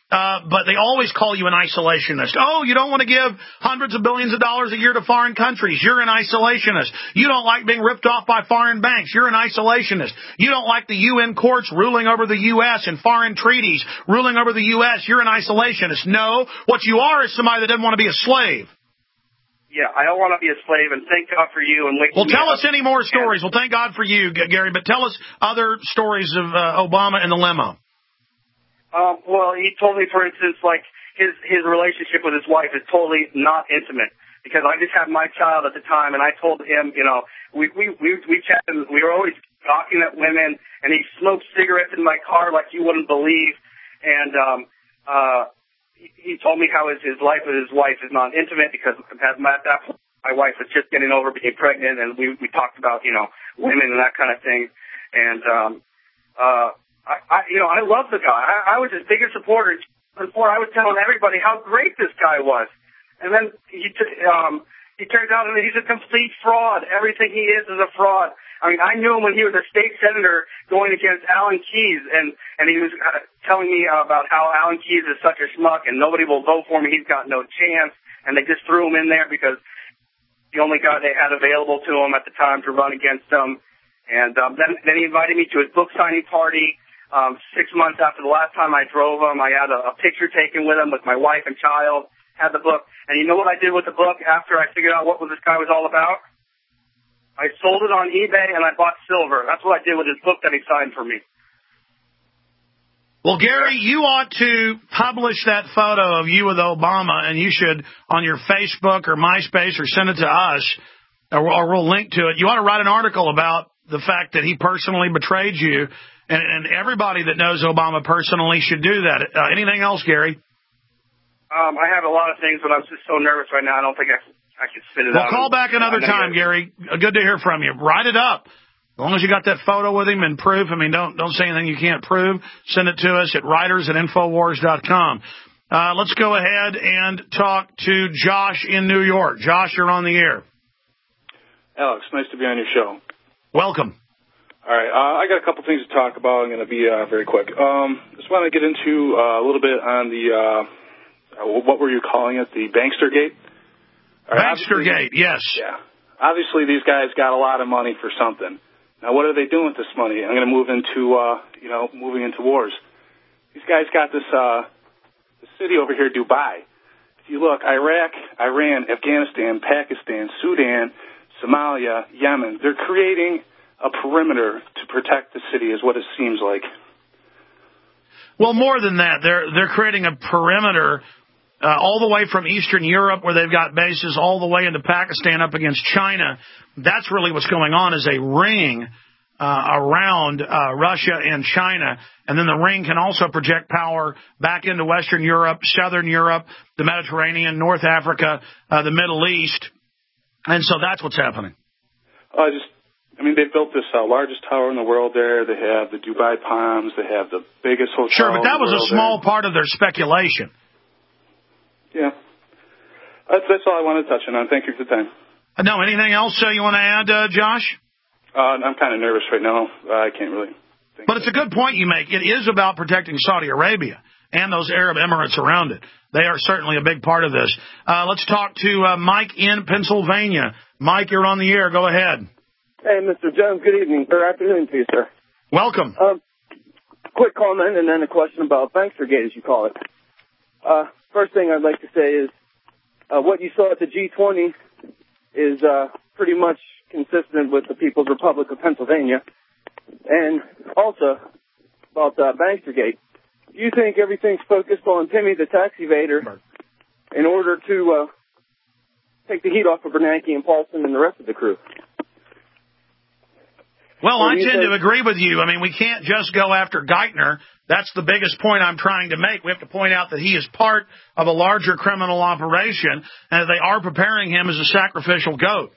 [SPEAKER 2] Uh, but they always call you an isolationist. Oh, you don't want to give hundreds of billions of dollars a year to foreign countries. You're an isolationist. You don't like being ripped off by foreign banks. You're an isolationist. You don't like the U N courts ruling over the U S and foreign treaties ruling over the U S. You're an isolationist. No, what you are is somebody that doesn't want to be a slave.
[SPEAKER 20] Yeah, I don't want to be a slave, and thank God for you. And
[SPEAKER 2] well, tell us any more stories. Well, thank God for you, Gary, but tell us other stories of uh, Obama and the limo.
[SPEAKER 20] Um, well, he told me, for instance, like his his relationship with his wife is totally not intimate because I just had my child at the time, and I told him, you know, we we we, we chatted. We were always gawking at women, and he smoked cigarettes in my car like you wouldn't believe. And um, uh, he, he told me how his his life with his wife is not intimate because at that point my wife was just getting over being pregnant, and we we talked about, you know, women and that kind of thing, and um, uh. I, I, you know, I love the guy. I, I was his biggest supporter. Before I was telling everybody how great this guy was, and then he t- um, he turns out that he's a complete fraud. Everything he is is a fraud. I mean, I knew him when he was a state senator going against Alan Keyes, and and he was uh, telling me uh, about how Alan Keyes is such a schmuck and nobody will vote for him. He's got no chance, and they just threw him in there because the only guy they had available to him at the time to run against him. And um, then then he invited me to his book signing party. Um, six months after the last time I drove him, I had a, a picture taken with him with my wife and child, had the book. And you know what I did with the book after I figured out what this guy was all about? I sold it on eBay and I bought silver. That's what I did with his book that he signed for me.
[SPEAKER 2] Well, Gary, you ought to publish that photo of you with Obama, and you should on your Facebook or MySpace or send it to us, or, or we'll link to it. You ought to write an article about the fact that he personally betrayed you. And, and everybody that knows Obama personally should do that. Uh, anything else, Gary?
[SPEAKER 20] Um, I have a lot of things, but I'm just so nervous right now. I don't think I can, I can spit it
[SPEAKER 2] well,
[SPEAKER 20] out.
[SPEAKER 2] Well, call back another time, Gary. Good to hear from you. Write it up. As long as you got that photo with him and proof. I mean, don't don't say anything you can't prove. Send it to us at writers at infowars dot com. Uh, let's go ahead and talk to Josh in New York. Josh, you're on the air.
[SPEAKER 21] Alex, nice to be on your show.
[SPEAKER 2] Welcome.
[SPEAKER 21] All right, uh, I got a couple things to talk about. I'm going to be uh, very quick. Um, just want to get into uh, a little bit on the, uh, what were you calling it, the Bankster Gate?
[SPEAKER 2] Right, Bankster Gate, yes.
[SPEAKER 21] Yeah. Obviously, these guys got a lot of money for something. Now, what are they doing with this money? I'm going to move into, uh, you know, moving into wars. These guys got this, uh, this city over here, Dubai. If you look, Iraq, Iran, Afghanistan, Pakistan, Sudan, Somalia, Yemen, they're creating a perimeter to protect the city is what it seems like.
[SPEAKER 2] Well, more than that, they're they're creating a perimeter uh, all the way from Eastern Europe, where they've got bases, all the way into Pakistan up against China. That's really what's going on, is a ring uh, around uh, Russia and China. And then the ring can also project power back into Western Europe, Southern Europe, the Mediterranean, North Africa, uh, the Middle East. And so that's what's happening.
[SPEAKER 21] I uh, just I mean, they built this uh, largest tower in the world there. They have the Dubai Palms. They have the biggest hotel.
[SPEAKER 2] Sure, but that was a small
[SPEAKER 21] there.
[SPEAKER 2] part of their speculation.
[SPEAKER 21] Yeah. That's, that's all I want to touch on. Thank you for the time.
[SPEAKER 2] Uh, no, anything else uh, you want to add, uh, Josh?
[SPEAKER 21] Uh, I'm kind of nervous right now. Uh, I can't really think.
[SPEAKER 2] But it's a good point you make. It is about protecting Saudi Arabia and those Arab Emirates around it. They are certainly a big part of this. Uh, let's talk to uh, Mike in Pennsylvania. Mike, you're on the air. Go ahead.
[SPEAKER 22] Hey, Mister Jones, good evening, or afternoon to you, sir.
[SPEAKER 2] Welcome.
[SPEAKER 22] Um, quick comment and then a question about Bankster Gate, as you call it. Uh, first thing I'd like to say is uh, what you saw at the G twenty is uh, pretty much consistent with the People's Republic of Pennsylvania. And also about uh, Bankster Gate, do you think everything's focused on Timmy the tax evader in order to uh, take the heat off of Bernanke and Paulson and the rest of the crew?
[SPEAKER 2] Well, I tend to agree with you. I mean, we can't just go after Geithner. That's the biggest point I'm trying to make. We have to point out that he is part of a larger criminal operation, and they are preparing him as a sacrificial goat.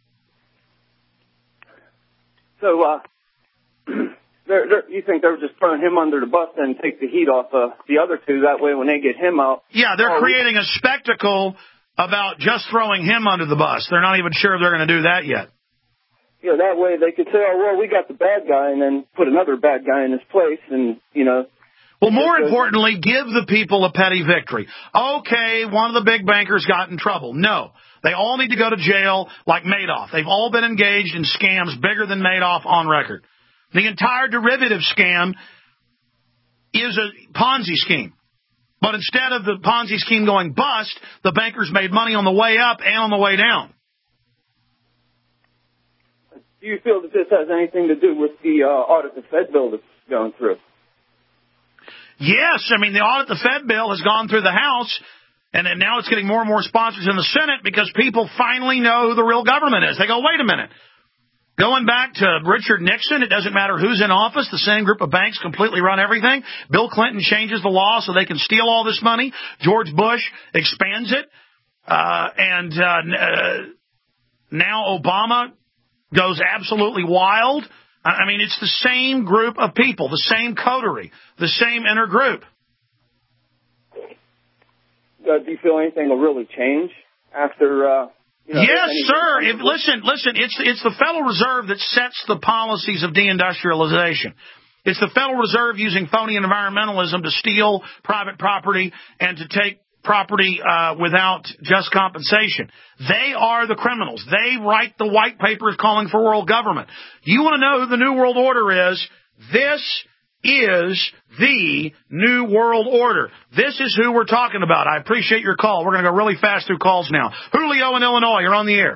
[SPEAKER 22] So, uh, they're, they're, you think they're just throwing him under the bus and take the heat off uh, the other two? That way, when they get him out,
[SPEAKER 2] yeah, they're
[SPEAKER 22] oh,
[SPEAKER 2] creating a spectacle about just throwing him under the bus. They're not even sure if they're going to do that yet.
[SPEAKER 22] You know, that way they could say, oh, well, we got the bad guy, and then put another bad guy in his place, and, you know.
[SPEAKER 2] Well, more importantly, give the people a petty victory. Okay, one of the big bankers got in trouble. No. They all need to go to jail like Madoff. They've all been engaged in scams bigger than Madoff on record. The entire derivative scam is a Ponzi scheme. But instead of the Ponzi scheme going bust, the bankers made money on the way up and on the way down.
[SPEAKER 22] Do you feel that this has anything to do with the uh, audit the Fed bill that's going through?
[SPEAKER 2] Yes. I mean, the audit the Fed bill has gone through the House, and then now it's getting more and more sponsors in the Senate because people finally know who the real government is. They go, wait a minute. Going back to Richard Nixon, it doesn't matter who's in office. The same group of banks completely run everything. Bill Clinton changes the law so they can steal all this money. George Bush expands it. Uh, and uh, uh, now Obama goes absolutely wild. I mean, it's the same group of people, the same coterie, the same inner group.
[SPEAKER 22] Uh, do you feel anything will really change after... Uh You know,
[SPEAKER 2] yes, sir. If, listen, listen, it's, it's the Federal Reserve that sets the policies of deindustrialization. It's the Federal Reserve using phony environmentalism to steal private property and to take property uh, without just compensation. They are the criminals. They write the white papers calling for world government. You want to know who the New World Order is? This is the New World Order. This is who we're talking about. I appreciate your call. We're going to go really fast through calls now. Julio in Illinois, you're on the air.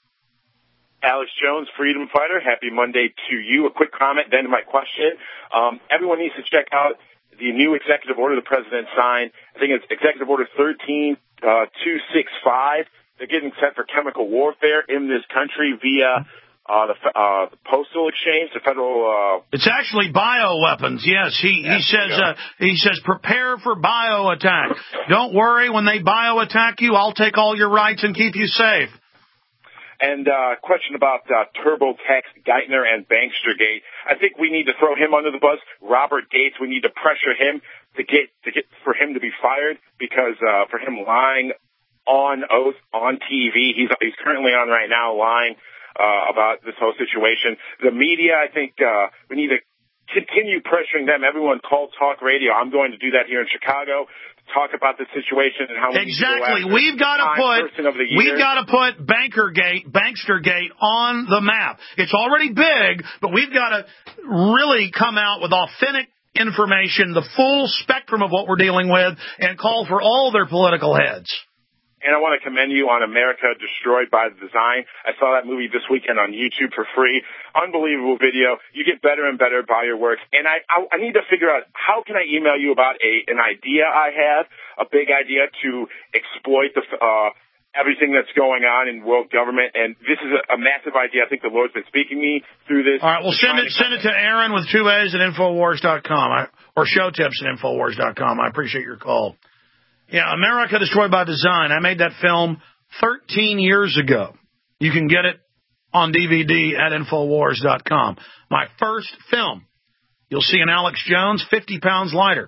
[SPEAKER 9] Alex Jones, Freedom Fighter. Happy Monday to you. A quick comment, then to my question. Um, everyone needs to check out the new executive order the president signed. I think it's Executive Order thirteen two sixty-five. They're getting set for chemical warfare in this country via Uh, the, uh, the postal exchange, the federal, uh...
[SPEAKER 2] It's actually bioweapons, yes. He, he says, uh, he says, prepare for bio attack. Don't worry, when they bio attack you, I'll take all your rights and keep you safe.
[SPEAKER 9] And, uh, question about, uh, TurboTax, Geithner, and Bankstergate. I think we need to throw him under the bus. Robert Gates, we need to pressure him to get, to get, for him to be fired because, uh, for him lying on oath on T V, he's, he's currently on right now lying Uh, about this whole situation. The media, I think, uh, we need to continue pressuring them. Everyone call talk radio. I'm going to do that here in Chicago. Talk about the situation and how we
[SPEAKER 2] exactly.
[SPEAKER 9] Need to
[SPEAKER 2] we've got to put we've got to put Bankergate, Bankstergate on the map. It's already big, but we've got to really come out with authentic information, the full spectrum of what we're dealing with, and call for all their political heads.
[SPEAKER 9] And I want to commend you on America Destroyed by Design. I saw that movie this weekend on YouTube for free. Unbelievable video. You get better and better by your work. And I, I, I need to figure out how can I email you about a an idea I have, a big idea to exploit the uh, everything that's going on in world government. And this is a, a massive idea. I think the Lord's been speaking me through this.
[SPEAKER 2] All right, well, send it send it to Aaron with two A's at Infowars dot com I, or Showtips at Infowars dot com. I appreciate your call. Yeah, America Destroyed by Design. I made that film thirteen years ago. You can get it on D V D at Infowars dot com. My first film. You'll see an Alex Jones fifty pounds lighter.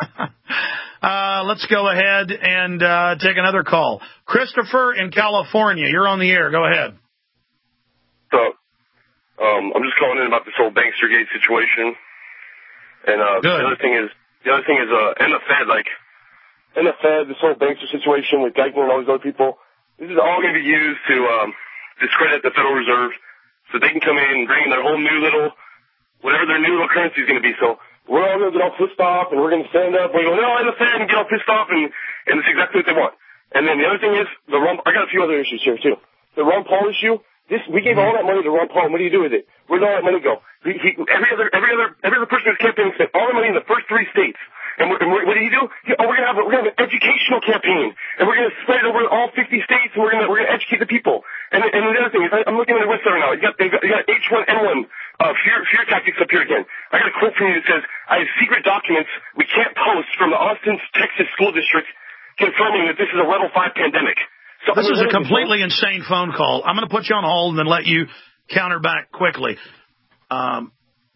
[SPEAKER 2] uh, let's go ahead and uh, take another call. Christopher in California, you're on the air. Go ahead.
[SPEAKER 10] So, um, I'm just calling in about this whole Bankstergate situation. And uh, the other thing is, the other thing is, uh, and the Fed, like, and the Fed, this whole Bankster situation with Geithner and all these other people, this is all going to be used to um, discredit the Federal Reserve so they can come in and bring in their whole new little, whatever their new little currency is going to be. So we're all going to get all pissed off and we're going to stand up and go, no, I'm the Fed, and get all pissed off, and, and it's exactly what they want. And then the other thing is, the Ron, I got a few other issues here too. The Ron Paul issue, this, we gave all that money to Ron Paul, and what do you do with it? Where did all that money go? He, he, every other, every other, every other person who's campaigning spent all the money in the first three states. And, we're, and we're, what did he do? He, oh, we're gonna have a, we're gonna have an educational campaign, and we're gonna spread it over all fifty states, and we're gonna we're gonna educate the people. And, and the other thing is, I, I'm looking at the website right now. You got they got, you got H one N one uh, fear fear tactics up here again. I got a quote from you that says, "I have secret documents we can't post from the Austin, Texas school district confirming that this is a level five pandemic." So
[SPEAKER 2] this I mean, is a completely is insane phone call. I'm going to put you on hold and then let you counter back quickly. Um,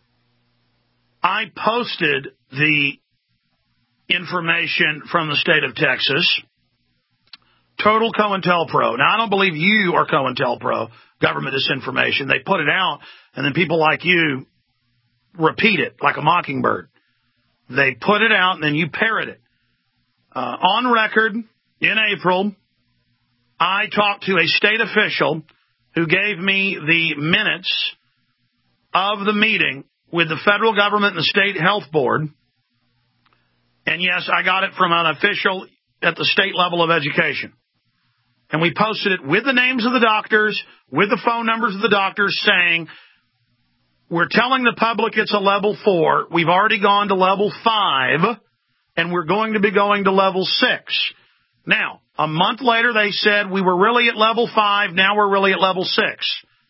[SPEAKER 2] I posted the information from the state of Texas. Total COINTELPRO. Now, I don't believe you are COINTELPRO, government disinformation. They put it out, and then people like you repeat it like a mockingbird. They put it out, and then you parrot it. Uh, on record, in April, I talked to a state official who gave me the minutes of the meeting with the federal government and the state health board. And, yes, I got it from an official at the state level of education. And we posted it with the names of the doctors, with the phone numbers of the doctors, saying, we're telling the public it's a level four. We've already gone to level five, and we're going to be going to level six. Now, a month later, they said we were really at level five. Now we're really at level six.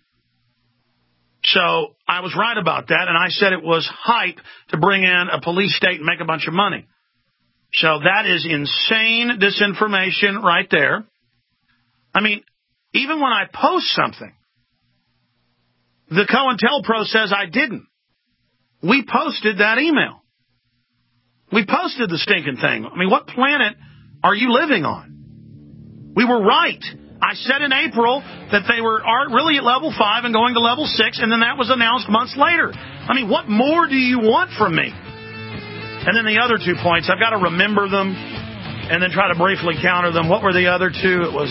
[SPEAKER 2] So I was right about that, and I said it was hype to bring in a police state and make a bunch of money. So that is insane disinformation right there. I mean, even when I post something, the COINTELPRO says I didn't. We posted that email. We posted the stinking thing. I mean, what planet are you living on? We were right. I said in April that they were are really at level five and going to level six, and then that was announced months later. I mean, what more do you want from me? And then the other two points, I've got to remember them and then try to briefly counter them. What were the other two? It was,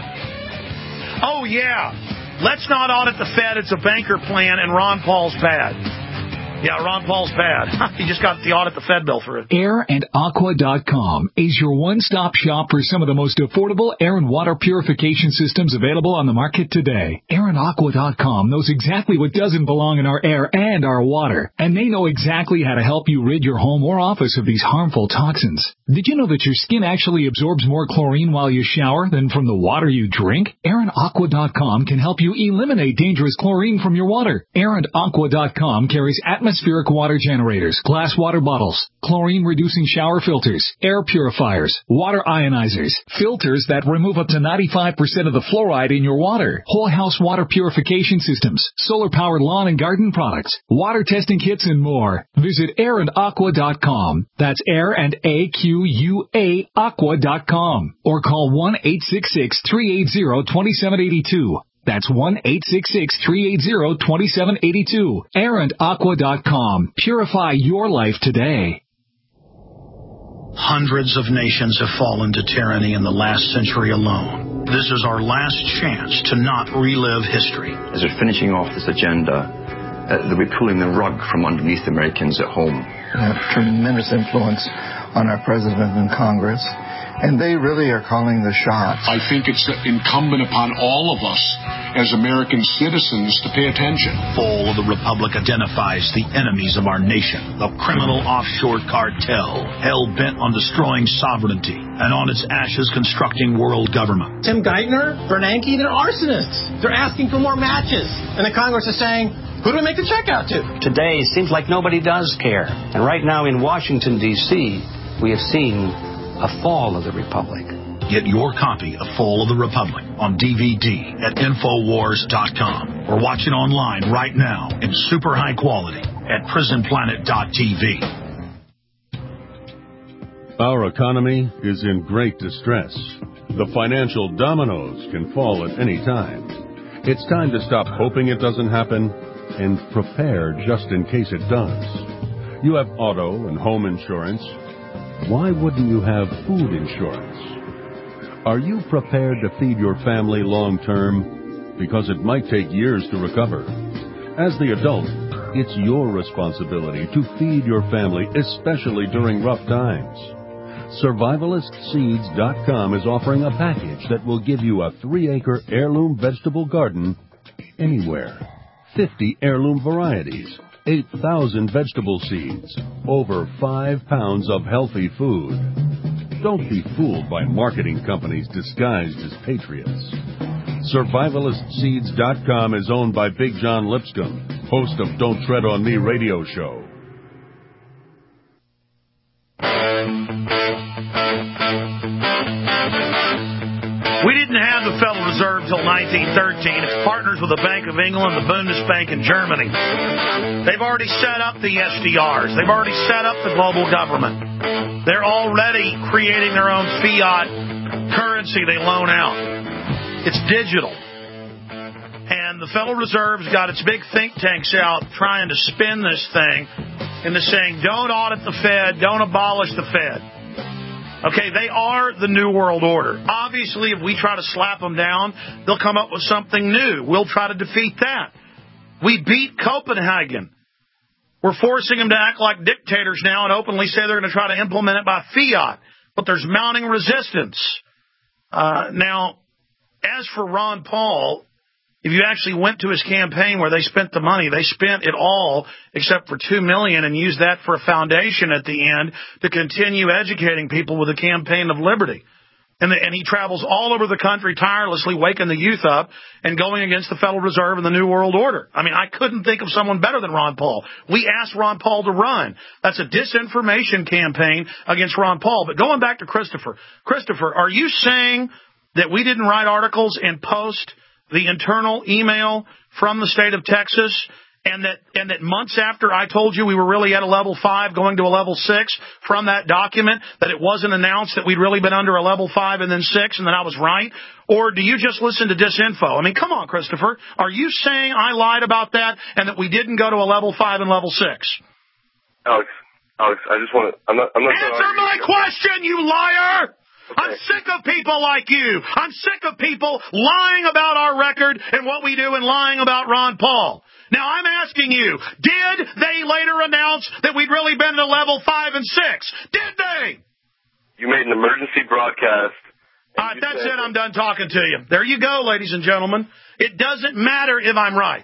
[SPEAKER 2] uh, oh, yeah, let's not audit the Fed. It's a banker plan, and Ron Paul's bad. Yeah, Ron Paul's bad. He just got the audit the Fed bill for it.
[SPEAKER 3] air and aqua dot com is your one-stop shop for some of the most affordable air and water purification systems available on the market today. air and aqua dot com knows exactly what doesn't belong in our air and our water, and they know exactly how to help you rid your home or office of these harmful toxins. Did you know that your skin actually absorbs more chlorine while you shower than from the water you drink? air and aqua dot com can help you eliminate dangerous chlorine from your water. air and aqua dot com carries atmospheric water generators, glass water bottles, chlorine-reducing shower filters, air purifiers, water ionizers, filters that remove up to ninety-five percent of the fluoride in your water, whole house water purification systems, solar-powered lawn and garden products, water testing kits, and more. Visit air and aqua dot com. That's air and A Q U A aqua dot com. Or call one eight six six, three eight zero, two seven eight two. That's one eight six six, three eight zero, two seven eight two. air and aqua dot com. Purify your life today.
[SPEAKER 12] Hundreds of nations have fallen to tyranny in the last century alone. This is our last chance to not relive history.
[SPEAKER 4] As we're finishing off this agenda, uh, they'll be pulling the rug from underneath Americans at home.
[SPEAKER 5] They have tremendous influence on our president and Congress, and they really are calling the shots.
[SPEAKER 6] I think it's incumbent upon all of us as American citizens to pay attention.
[SPEAKER 12] Fall of the Republic identifies the enemies of our nation, the criminal offshore cartel, hell-bent on destroying sovereignty, and on its ashes constructing world government.
[SPEAKER 7] Tim Geithner, Bernanke, they're arsonists. They're asking for more matches. And the Congress is saying, who do we make the check out to?
[SPEAKER 8] Today, it seems like nobody does care. And right now in Washington, D C, we have seen a fall of the Republic.
[SPEAKER 12] Get your copy of Fall of the Republic on D V D at Infowars dot com or watch it online right now in super high quality at Prison Planet dot T V.
[SPEAKER 1] Our economy is in great distress. The financial dominoes can fall at any time. It's time to stop hoping it doesn't happen and prepare just in case it does. You have auto and home insurance. Why wouldn't you have food insurance? Are you prepared to feed your family long term? Because it might take years to recover. As the adult, it's your responsibility to feed your family, especially during rough times. Survivalist Seeds dot com is offering a package that will give you a three-acre heirloom vegetable garden anywhere. fifty heirloom varieties, eight thousand vegetable seeds, over five pounds of healthy food. Don't be fooled by marketing companies disguised as patriots. Survivalist Seeds dot com is owned by Big John Lipscomb, host of Don't Tread on Me radio show.
[SPEAKER 2] We didn't have the Federal Reserve until nineteen thirteen. It's partners with the Bank of England, the Bundesbank in Germany. They've already set up the S D Rs. They've already set up the global government. They're already creating their own fiat currency they loan out. It's digital. And And the Federal Reserve's got its big think tanks out trying to spin this thing into saying, don't audit the Fed, don't abolish the Fed. Okay, they are the New World Order. Obviously, if we try to slap them down, they'll come up with something new. We'll try to defeat that. We beat Copenhagen. We're forcing them to act like dictators now and openly say they're going to try to implement it by fiat. But there's mounting resistance. Uh, now, as for Ron Paul, if you actually went to his campaign where they spent the money, they spent it all except for two million dollars and used that for a foundation at the end to continue educating people with the Campaign of Liberty. And, the, and he travels all over the country tirelessly, waking the youth up and going against the Federal Reserve and the New World Order. I mean, I couldn't think of someone better than Ron Paul. We asked Ron Paul to run. That's a disinformation campaign against Ron Paul. But going back to Christopher, Christopher, are you saying that we didn't write articles and post the internal email from the state of Texas, and that and that months after I told you we were really at a level five going to a level six from that document, that it wasn't announced that we'd really been under a level five and then six, and that I was right? Or do you just listen to disinfo? I mean, come on, Christopher. Are you saying I lied about that and that we didn't go to a level five and level six?
[SPEAKER 10] Alex, Alex, I just want to... I'm not, I'm not
[SPEAKER 2] Answer my question, you liar!
[SPEAKER 10] Okay.
[SPEAKER 2] I'm sick of people like you. I'm sick of people lying about our record and what we do and lying about Ron Paul. Now, I'm asking you, did they later announce that we'd really been to level five and six? Did they?
[SPEAKER 10] You made an emergency broadcast.
[SPEAKER 2] All right, that's it. I'm done talking to you. There you go, ladies and gentlemen. It doesn't matter if I'm right.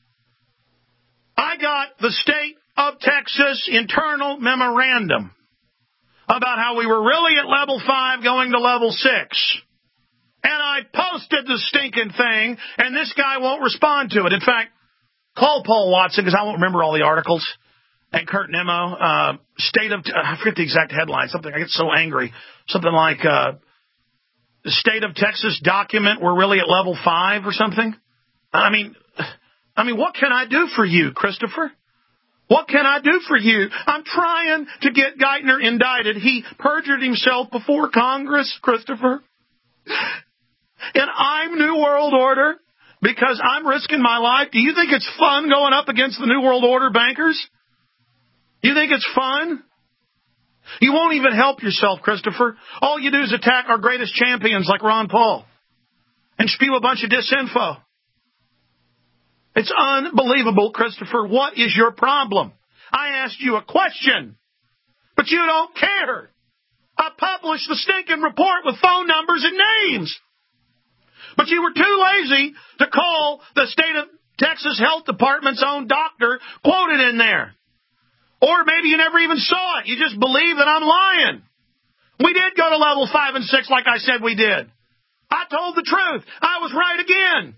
[SPEAKER 2] I got the state of Texas internal memorandum about how we were really at level five going to level six. And I posted the stinking thing, and this guy won't respond to it. In fact, call Paul Watson, because I won't remember all the articles, and Kurt Nimmo, uh, state of, uh, I forget the exact headline, something, I get so angry, something like, uh, the state of Texas document, we're really at level five or something. I mean, I mean, what can I do for you, Christopher? What can I do for you? I'm trying to get Geithner indicted. He perjured himself before Congress, Christopher. And I'm New World Order because I'm risking my life. Do you think it's fun going up against the New World Order bankers? You think it's fun? You won't even help yourself, Christopher. All you do is attack our greatest champions like Ron Paul and spew a bunch of disinfo. It's unbelievable, Christopher. What is your problem? I asked you a question, but you don't care. I published the stinking report with phone numbers and names. But you were too lazy to call the state of Texas Health Department's own doctor quoted in there. Or maybe you never even saw it. You just believe that I'm lying. We did go to level five and six like I said we did. I told the truth. I was right again.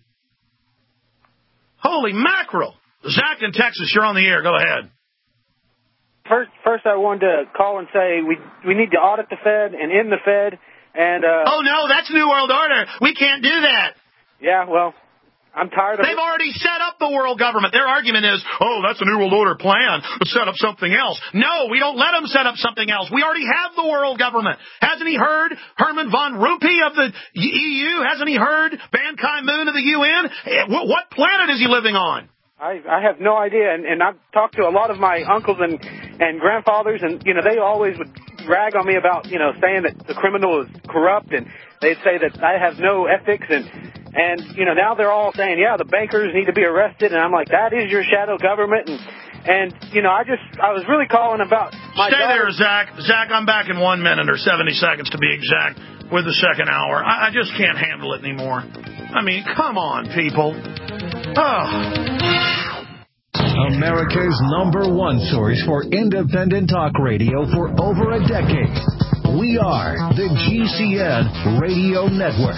[SPEAKER 2] Holy mackerel. Zach in Texas, you're on the air. Go ahead.
[SPEAKER 11] First, first I wanted to call and say we we need to audit the Fed and end the Fed. And uh,
[SPEAKER 2] oh, no, that's New World Order. We can't do that.
[SPEAKER 11] Yeah, well, I'm tired of
[SPEAKER 2] They've it. already set up the world government. Their argument is, oh, that's a New World Order plan to set up something else. No, we don't let them set up something else. We already have the world government. Hasn't he heard Herman von Rompuy of the E U? Hasn't he heard Ban Ki-moon of the U N? What planet is he living on?
[SPEAKER 11] I, I have no idea, and, and I've talked to a lot of my uncles and, and grandfathers, and, you know, they always would rag on me about, you know, saying that the criminal is corrupt, and they'd say that I have no ethics, and, and you know, now they're all saying, yeah, the bankers need to be arrested, and I'm like, that is your shadow government, and, and you know, I just, I was really calling about my
[SPEAKER 2] Stay
[SPEAKER 11] daughter.
[SPEAKER 2] there, Zach. Zach, I'm back in one minute or seventy seconds to be exact with the second hour. I, I just can't handle it anymore. I mean, come on, people. Oh.
[SPEAKER 3] America's number one source for independent talk radio for over a decade. We are the G C N Radio Network.